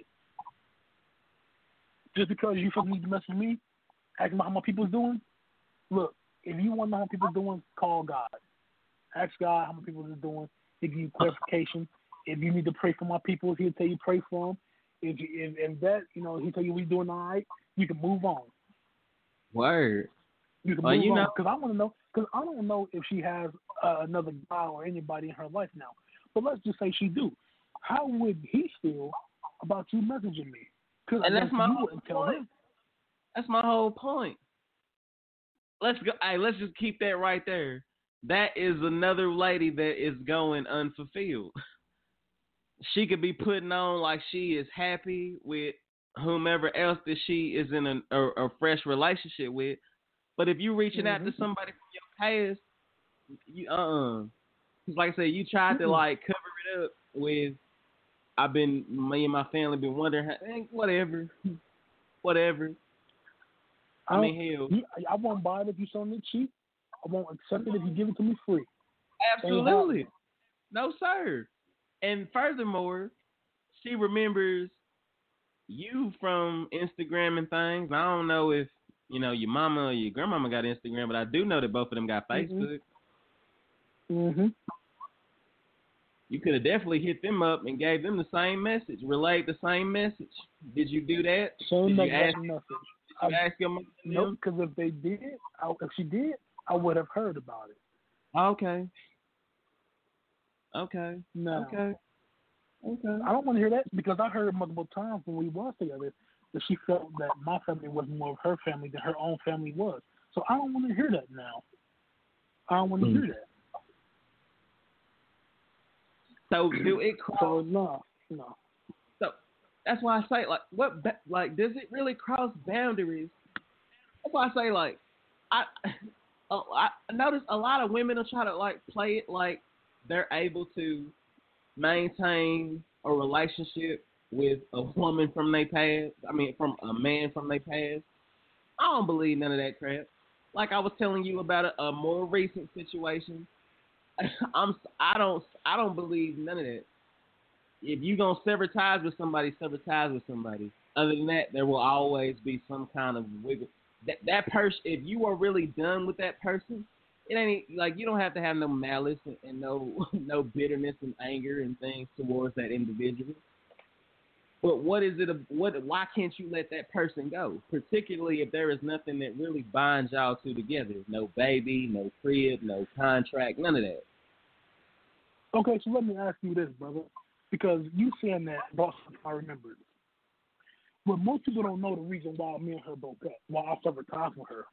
Just because you feel need to message me, asking how my people's doing. Look, if you want to know how people's doing, call God. Ask God how my people is doing. He'll give you clarification. If you need to pray for my people, he'll tell you pray for them. If if, if that, you know, he'll tell you we doing all right. You can move on. Word. You can Well, move you on know, because I want to know. Because I don't know if she has uh, another guy or anybody in her life now. But let's just say she do. How would he feel about you messaging me? Because and that's my you whole wouldn't tell point. him. That's my whole point. Let's go. Hey, let's just keep that right there. That is another lady that is going unfulfilled. She could be putting on like she is happy with whomever else that she is in a, a, a fresh relationship with. But if you reaching Mm-hmm. out to somebody from your past, you uh, uh like I said, you tried Mm-mm. to like cover it up with. I've been me and my family been wondering, how, eh, whatever, whatever. I I, mean, hell, you, I won't buy it if you sell it cheap. I won't accept it if you give it to me free. Ain't happening. absolutely, no sir. And furthermore, she remembers you from Instagram and things. I don't know if you know your mama or your grandmama got Instagram, but I do know that both of them got Facebook. Mm-hmm. You could have definitely hit them up and gave them the same message, relayed the same message. Did you do that? Same Did you exact ask? message. Did you I, ask your mom? nope, because if they did, I, if she did, I would have heard about it. Okay. Okay. No, Okay. Okay. I don't want to hear that because I heard multiple times when we was together that she felt that my family was more of her family than her own family was. So I don't want to hear that now. I don't want to Mm. hear that. So do it cross? So no, no. So that's why I say like, what? ba- Like, does it really cross boundaries? That's why I say like, I, oh, I notice a lot of women will try to like play it like they're able to maintain a relationship with a woman from their past. I mean, from a man from their past. I don't believe none of that crap. Like I was telling you about a, a more recent situation. I'm I don't I don't believe none of that. If you gonna sever ties with somebody, sever ties with somebody. Other than that, there will always be some kind of wiggle. That that person, if you are really done with that person, it ain't like you don't have to have no malice and, and no no bitterness and anger and things towards that individual. But what is it? What? Why can't you let that person go? Particularly if there is nothing that really binds y'all two together. No baby, no crib, no contract, none of that. Okay, so let me ask you this, brother, because you saying that brought something I remembered. But most people don't know the reason why me and her broke up, why I severed ties with her.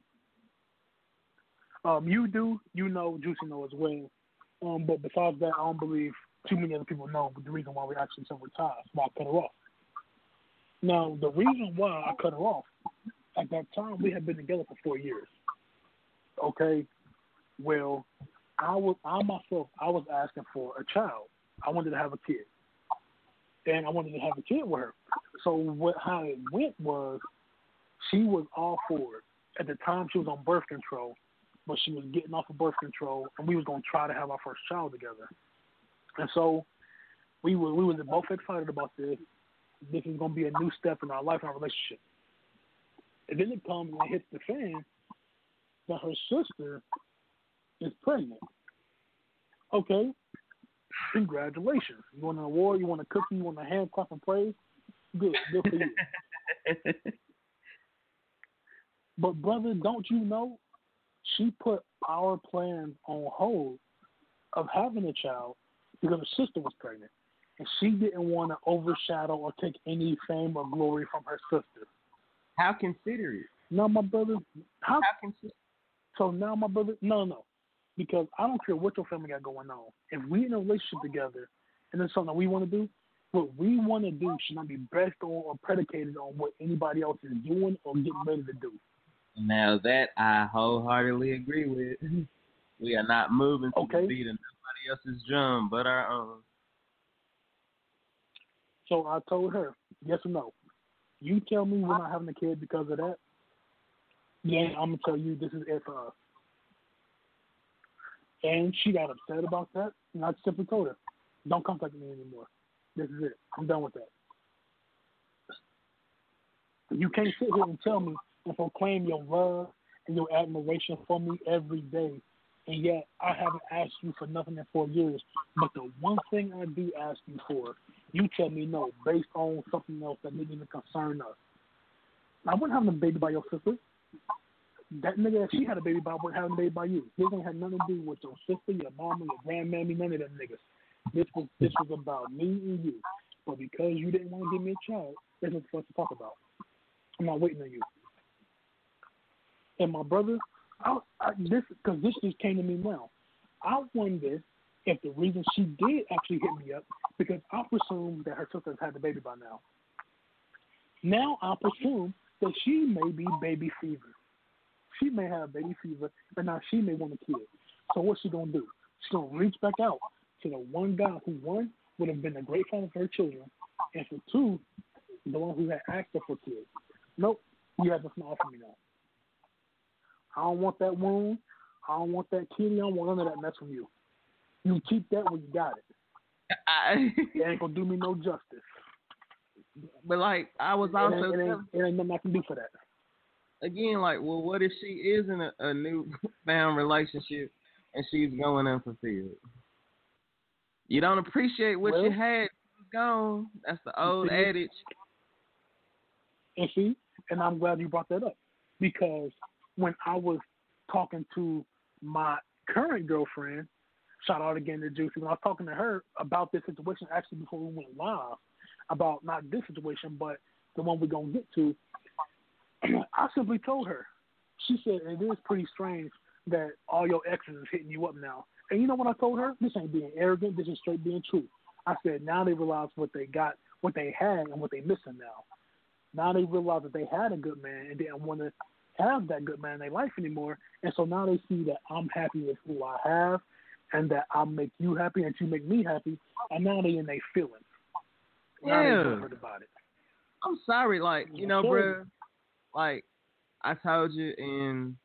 Um, you do, you know, Juicy know as well. Um, but besides that, I don't believe too many other people know the reason why we actually severed ties, why I cut her off. Now, the reason why I cut her off, at that time, we had been together for four years. Okay? Well, I was, I myself, I was asking for a child. I wanted to have a kid. And I wanted to have a kid with her. So what, how it went was she was all for it. At the time, she was on birth control, but she was getting off of birth control, and we was going to try to have our first child together. And so we were, we were both excited about this. This is going to be a new step in our life and our relationship. And then it comes and it hits the fan that her sister is pregnant. Okay, congratulations. You want an award? You want a cookie? You want a hand clap and praise? Good, good for you. But brother, don't you know? She put our plans on hold of having a child because her sister was pregnant, and she didn't want to overshadow or take any fame or glory from her sister. How considerate? Now, my brother, how, how considerate? So now, my brother, no, no, because I don't care what your family got going on. If we in a relationship together, and there's something that we want to do, what we want to do should not be based on or predicated on what anybody else is doing or getting ready to do. Now that I wholeheartedly agree with. We are not moving to okay. the beat of nobody else's drum but our own. So I told her, yes or no. You tell me we're not having a kid because of that. Yeah, I'm gonna tell you this is it for us. And she got upset about that, and I simply told her, don't contact me anymore. This is it. I'm done with that. You can't sit here and tell me and proclaim your love and your admiration for me every day, and yet I haven't asked you for nothing in four years. But the one thing I do ask you for, you tell me no, based on something else that didn't even concern us. I wasn't having a baby by your sister. That nigga that she had a baby by wasn't having a baby by you. This ain't had nothing to do with your sister, your mama, your grandmammy, none of them niggas. This was this was about me and you. But because you didn't want to give me a child, there's nothing for us to talk about. I'm not waiting on you. And my brother, I, I, this because this just came to me now. I wonder if the reason she did actually hit me up because I presumed that her sister's had the baby by now. Now I presume that she may be baby fever. She may have baby fever, and now she may want a kid. So what's she gonna do? She's gonna reach back out to the one guy who, one, would have been a great father for her children, and for two, the one who had asked her for kids. Nope, you have nothing to offer me now. I don't want that wound. I don't want that kitty. I don't want none of that mess from you. You keep that when you got it. I, it ain't gonna do me no justice. But like, I was also it ain't, it ain't, it ain't nothing I can do for that. Again, like, well, what if she is in a, a new found relationship and she's going unfulfilled? You don't appreciate what well, you had. It's gone. That's the old see, adage. And see, and I'm glad you brought that up because when I was talking to my current girlfriend, shout out again to Juicy, when I was talking to her about this situation, actually before we went live, about not this situation, but the one we're going to get to, I simply told her, she said, it is pretty strange that all your exes is hitting you up now. And you know what I told her? This ain't being arrogant. This is straight being true. I said, now they realize what they got, what they had, and what they're missing now. Now they realize that they had a good man and didn't want to have that good man in their life anymore. And so now they see that I'm happy with who I have and that I make you happy and you make me happy. And now they in their feelings. Now yeah. they heard about it. I'm sorry. Like, you know, bro, like, I told you in,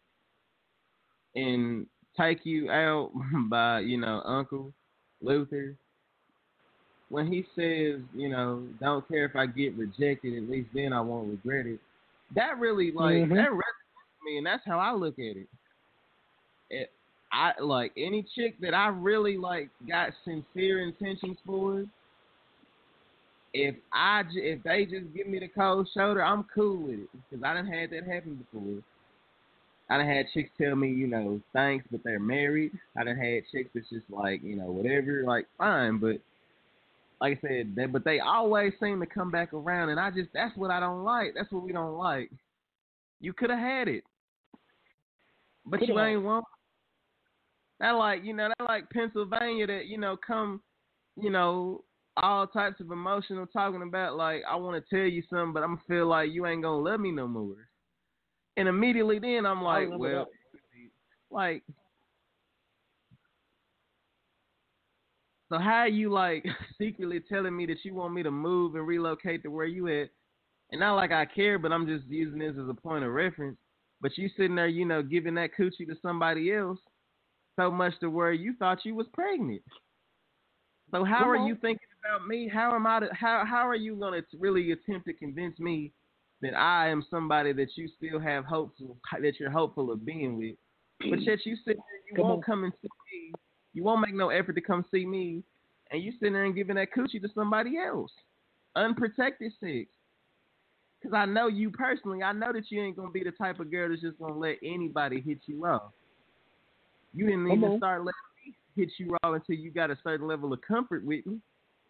in Take You Out by, you know, Uncle Luther, when he says, you know, don't care if I get rejected, at least then I won't regret it. That really, like, mm-hmm. that resonates with me, and that's how I look at it. it. I like any chick that I really like got sincere intentions for. If I if they just give me the cold shoulder, I'm cool with it because I done had that happen before. I done had chicks tell me, you know, thanks, but they're married. I done had chicks that's just like, you know, whatever, like fine, but. Like I said, they, but they always seem to come back around, and I just, that's what I don't like. That's what we don't like. You could have had it, but Could've you had. ain't want. That like, you know, that like Pennsylvania that, you know, come, you know, all types of emotional talking about, like, I want to tell you something, but I'm going to feel like you ain't going to love me no more. And immediately then I'm like, well, that. like, so how are you, like, secretly telling me that you want me to move and relocate to where you at? And not like I care, but I'm just using this as a point of reference. But you sitting there, you know, giving that coochie to somebody else so much to where you thought you was pregnant. So how Come are on. you thinking about me? How am I? To, how how are you going to really attempt to convince me that I am somebody that you still have hopeful that you're hopeful of being with. But yet you sit there, you Come won't on. come and see me. You won't make no effort to come see me, and you sitting there and giving that coochie to somebody else, unprotected sex. Cause I know you personally. I know that you ain't gonna be the type of girl that's just gonna let anybody hit you off. You didn't Come even on. start letting me hit you raw until you got a certain level of comfort with me.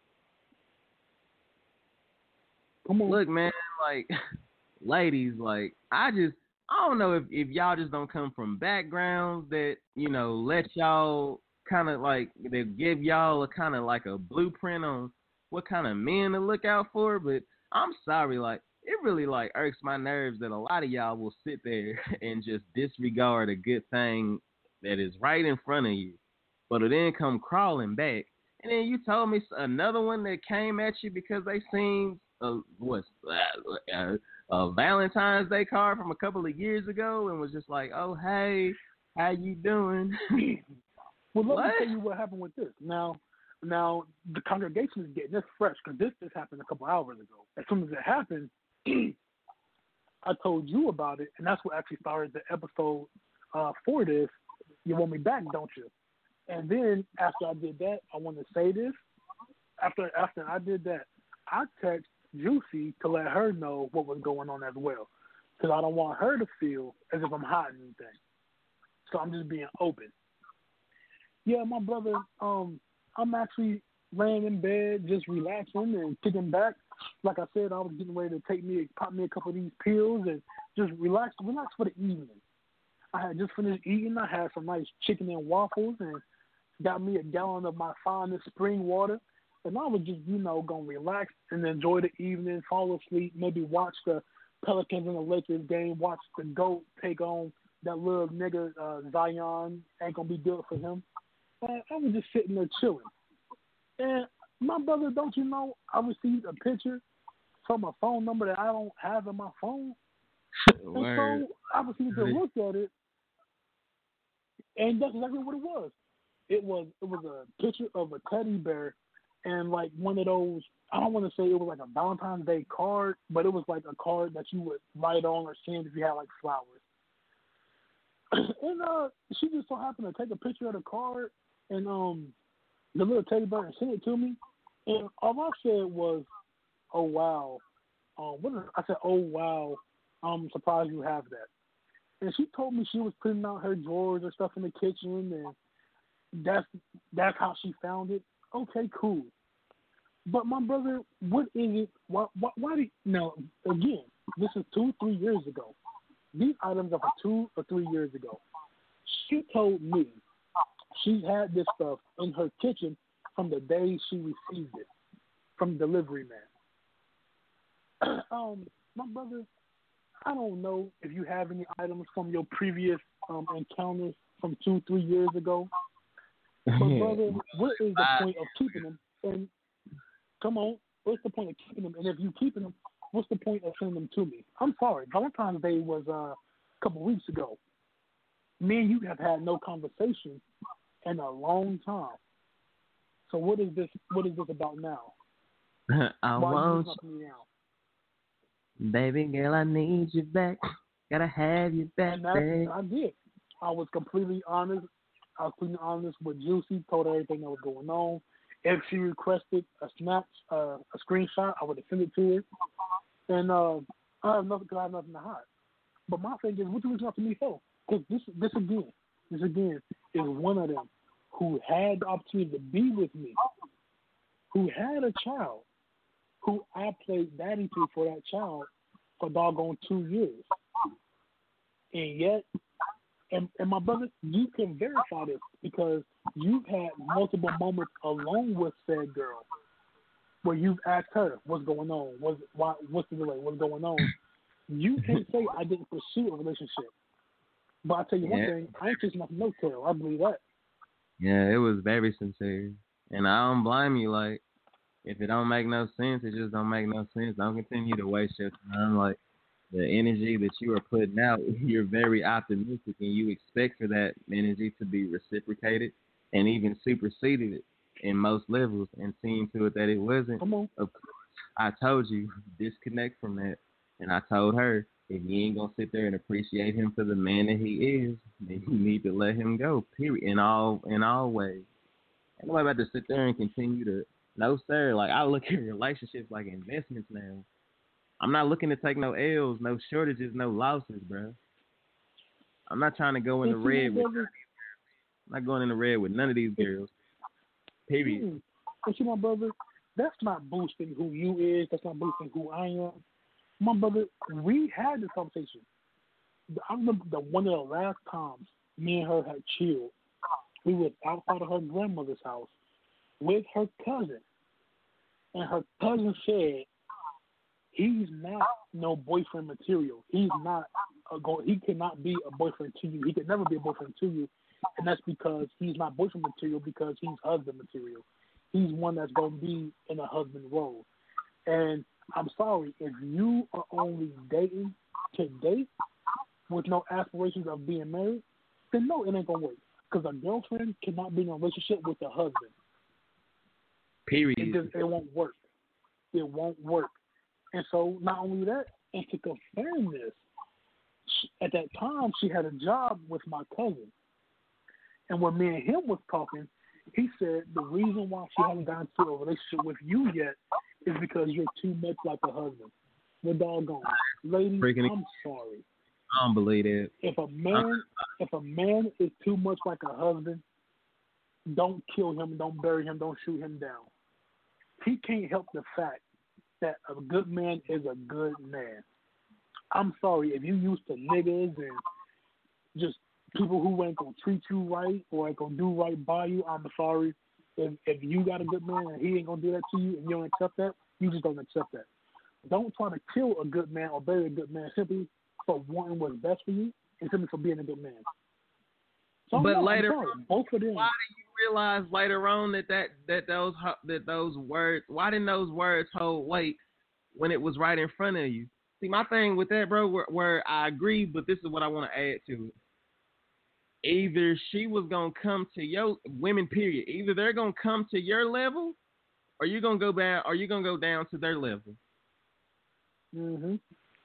Come on. Look, man, like ladies, like I just I don't know if, if y'all just don't come from backgrounds that, you know, let y'all kind of like they give y'all a kind of like a blueprint on what kind of men to look out for, but I'm sorry, like it really like irks my nerves that a lot of y'all will sit there and just disregard a good thing that is right in front of you, but it then come crawling back. And then you told me another one that came at you because they seen uh, what's uh, uh, a Valentine's Day card from a couple of years ago and was just like, "Oh hey, how you doing?" Well, let What? me tell you what happened with this. Now, now the congregation is getting this fresh because this just happened a couple hours ago. As soon as it happened, I told you about it, and that's what actually started the episode uh, for this. You want me back, don't you? And then after I did that, I want to say this. After after I did that, I text Juicy to let her know what was going on as well, because I don't want her to feel as if I'm hiding anything. So I'm just being open. Yeah, my brother, um, I'm actually laying in bed, just relaxing and kicking back. Like I said, I was getting ready to take me, pop me a couple of these pills and just relax, relax for the evening. I had just finished eating. I had some nice chicken and waffles and got me a gallon of my finest spring water. And I was just, you know, going to relax and enjoy the evening, fall asleep, maybe watch the Pelicans and the Lakers game, watch the GOAT take on that little nigga, uh, Zion. Ain't going to be good for him. And I was just sitting there chilling. And my brother, don't you know, I received a picture from a phone number that I don't have in my phone. And so I proceeded to look at it, and that's exactly what it was. It was it was a picture of a teddy bear, and like one of those. I don't want to say it was like a Valentine's Day card, but it was like a card that you would write on or send if you had like flowers. And uh, she just so happened to take a picture of the card and um the little teddy bear and send it to me. And all I said was, "Oh wow." Um, what is, I said, "Oh wow." I'm surprised you have that. And she told me she was putting out her drawers or stuff in the kitchen, and that's that's how she found it. Okay, cool. But my brother, what is it? Why? Why, why do you, now? Again, this is two, three years ago. These items are from two or three years ago. She told me she had this stuff in her kitchen from the day she received it from the delivery man. um, my brother, I don't know if you have any items from your previous um, encounters from two, three years ago. But brother, what is the point of keeping them? And come on, what's the point of keeping them? And if you keeping them, what's the point of sending them to me? I'm sorry, Valentine's Day was uh, a couple weeks ago. Me and you have had no conversation in a long time. So what is this? What is this about now? I Why want are you me now? Baby girl, I need you back. Gotta have you back, And that's, I did. I was completely honest. I was completely honest with Juicy. Told her everything that was going on. If she requested a snap, uh, a screenshot, I would have sent it to her. And uh, I have nothing. I have nothing to hide. But my thing is, what you reaching out to me for? Because this, this again, this again is one of them who had the opportunity to be with me, who had a child, who I played daddy to for that child for doggone two years. And yet, and, and my brother, you can verify this because you've had multiple moments alone with said girl where you've asked her what's going on, what's, why, what's the delay, what's going on. You can't say I didn't pursue a relationship. But I tell you one yeah. thing, I ain't chasing nothing no tail. I believe that. Yeah, it was very sincere. And I don't blame you, like, if it don't make no sense, it just don't make no sense. Don't continue to waste your time. Like, the energy that you are putting out, you're very optimistic and you expect for that energy to be reciprocated and even superseded in most levels, and seeing to it that it wasn't. Come on. Of course, I told you, disconnect from that. And I told her, if you ain't gonna sit there and appreciate him for the man that he is, then you need to let him go. Period. In all in all ways. Ain't nobody about to sit there and continue to no sir. Like I look at relationships like investments now. I'm not looking to take no L's, no shortages, no losses, bro. I'm not trying to go in the red with. I'm not going in the red with none of these girls. Period. But you know, brother, that's not boosting who you is. That's not boosting who I am. My brother, we had this conversation. I remember the one of the last times me and her had chilled. We was outside of her grandmother's house with her cousin, and her cousin said, "He's not no boyfriend material. He's not a go. He cannot be a boyfriend to you. He could never be a boyfriend to you, and that's because he's not boyfriend material because he's husband material. He's one that's gonna be in a husband role." And I'm sorry, if you are only dating to date with no aspirations of being married, then no, it ain't gonna work. Because a girlfriend cannot be in a relationship with a husband. Period. It just it won't work. It won't work. And so not only that, and to confirm this, she, at that time she had a job with my cousin. And when me and him was talking, he said the reason why she hasn't gotten into a relationship with you yet is because you're too much like a husband. We're doggone. Ladies, Freaking I'm sorry. I don't believe it. If a man if a man is too much like a husband, don't kill him, don't bury him, don't shoot him down. He can't help the fact that a good man is a good man. I'm sorry, if you used to niggas and just people who ain't gonna treat you right or ain't gonna do right by you, I'm sorry. If if you got a good man and he ain't gonna do that to you and you don't accept that, you just don't accept that. Don't try to kill a good man or bury a good man simply for wanting what's best for you and simply for being a good man. So but no, later, both of them. Why do you realize later on that, that, that those that those words? Why didn't those words hold weight when it was right in front of you? See, my thing with that, bro, where, where I agree, but this is what I want to add to it. Either she was gonna come to your women, period. Either they're gonna come to your level, or you're gonna go down, or you're gonna go down to their level. Mhm.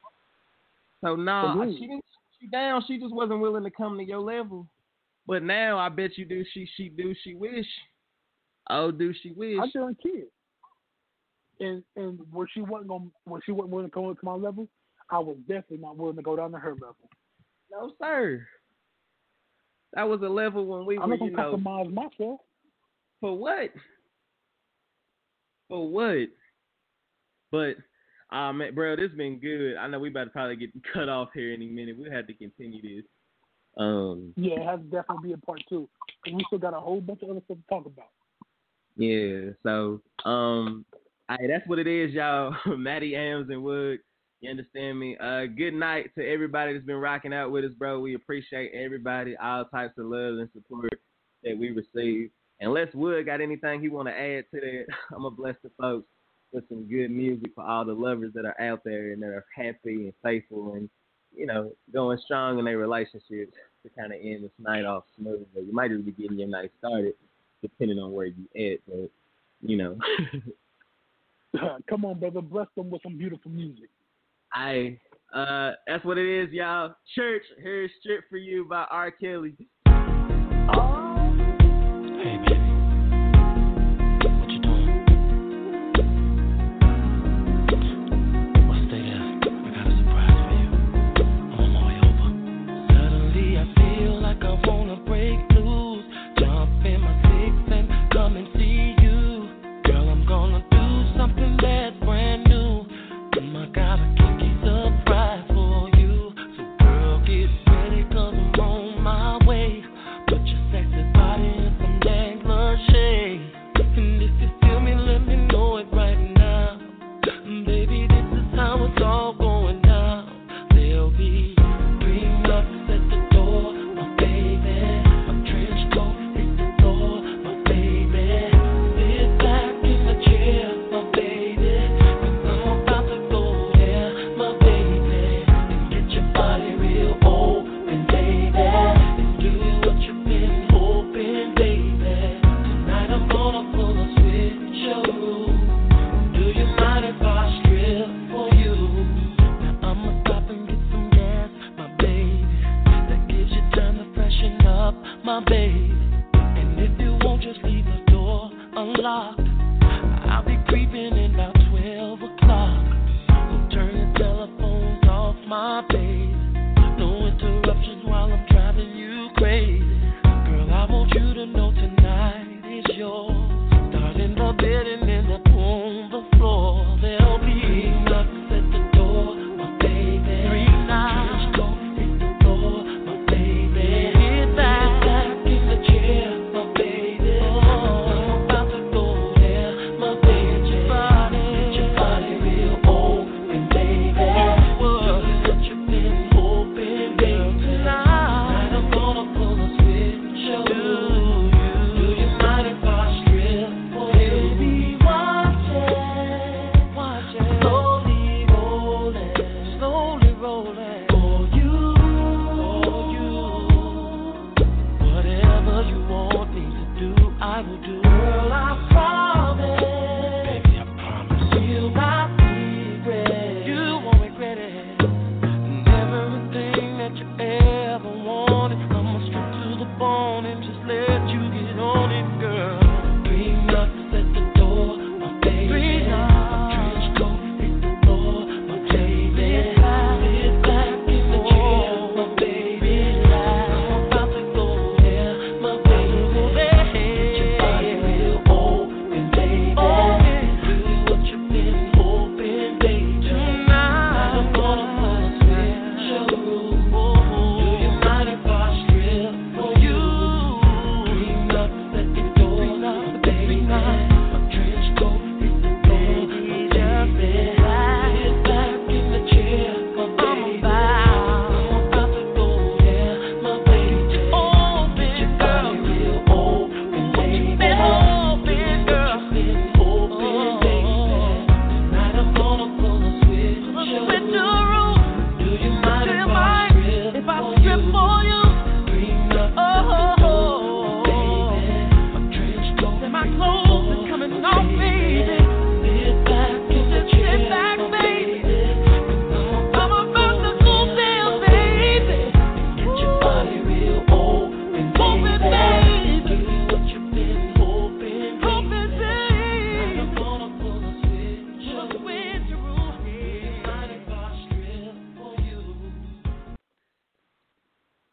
So no, nah, she didn't shoot you down. She just wasn't willing to come to your level. But now I bet you do. She she do she wish. Oh, do she wish? I guarantee it. And and where she wasn't going, where she wasn't willing to come to my level, I was definitely not willing to go down to her level. No, sir. That was a level when we I'm were, not gonna you know, compromise myself. For what? For what? But, um, uh, bro, this has been good. I know we about to probably get cut off here any minute. We'll have to continue this. Um, yeah, it has to definitely be a part two. And we still got a whole bunch of other stuff to talk about. Yeah, so, um, all right, that's what it is, y'all. Matty Ams and Wood. You understand me? Uh, good night to everybody that's been rocking out with us, bro. We appreciate everybody, all types of love and support that we receive. Unless Wood got anything he want to add to that, I'm going to bless the folks with some good music for all the lovers that are out there and that are happy and faithful and, you know, going strong in their relationships to kind of end this night off smooth. But you might just be getting your night started depending on where you at, but, you know. Come on, brother. Bless them with some beautiful music. I, uh, that's what it is, y'all. Church, here's Strip for You by R. Kelly. Oh. Hey, baby. What you doing? Well, stay there. I got a surprise for you. I'm on my way over. Suddenly I feel like I wanna break loose. Jump in my six and come and see you. Girl, I'm gonna do something that's brand new. Oh my God, I surprise for you. So girl, get ready, cause I'm on my way. Put your sexy body in some dang gloves. my baby.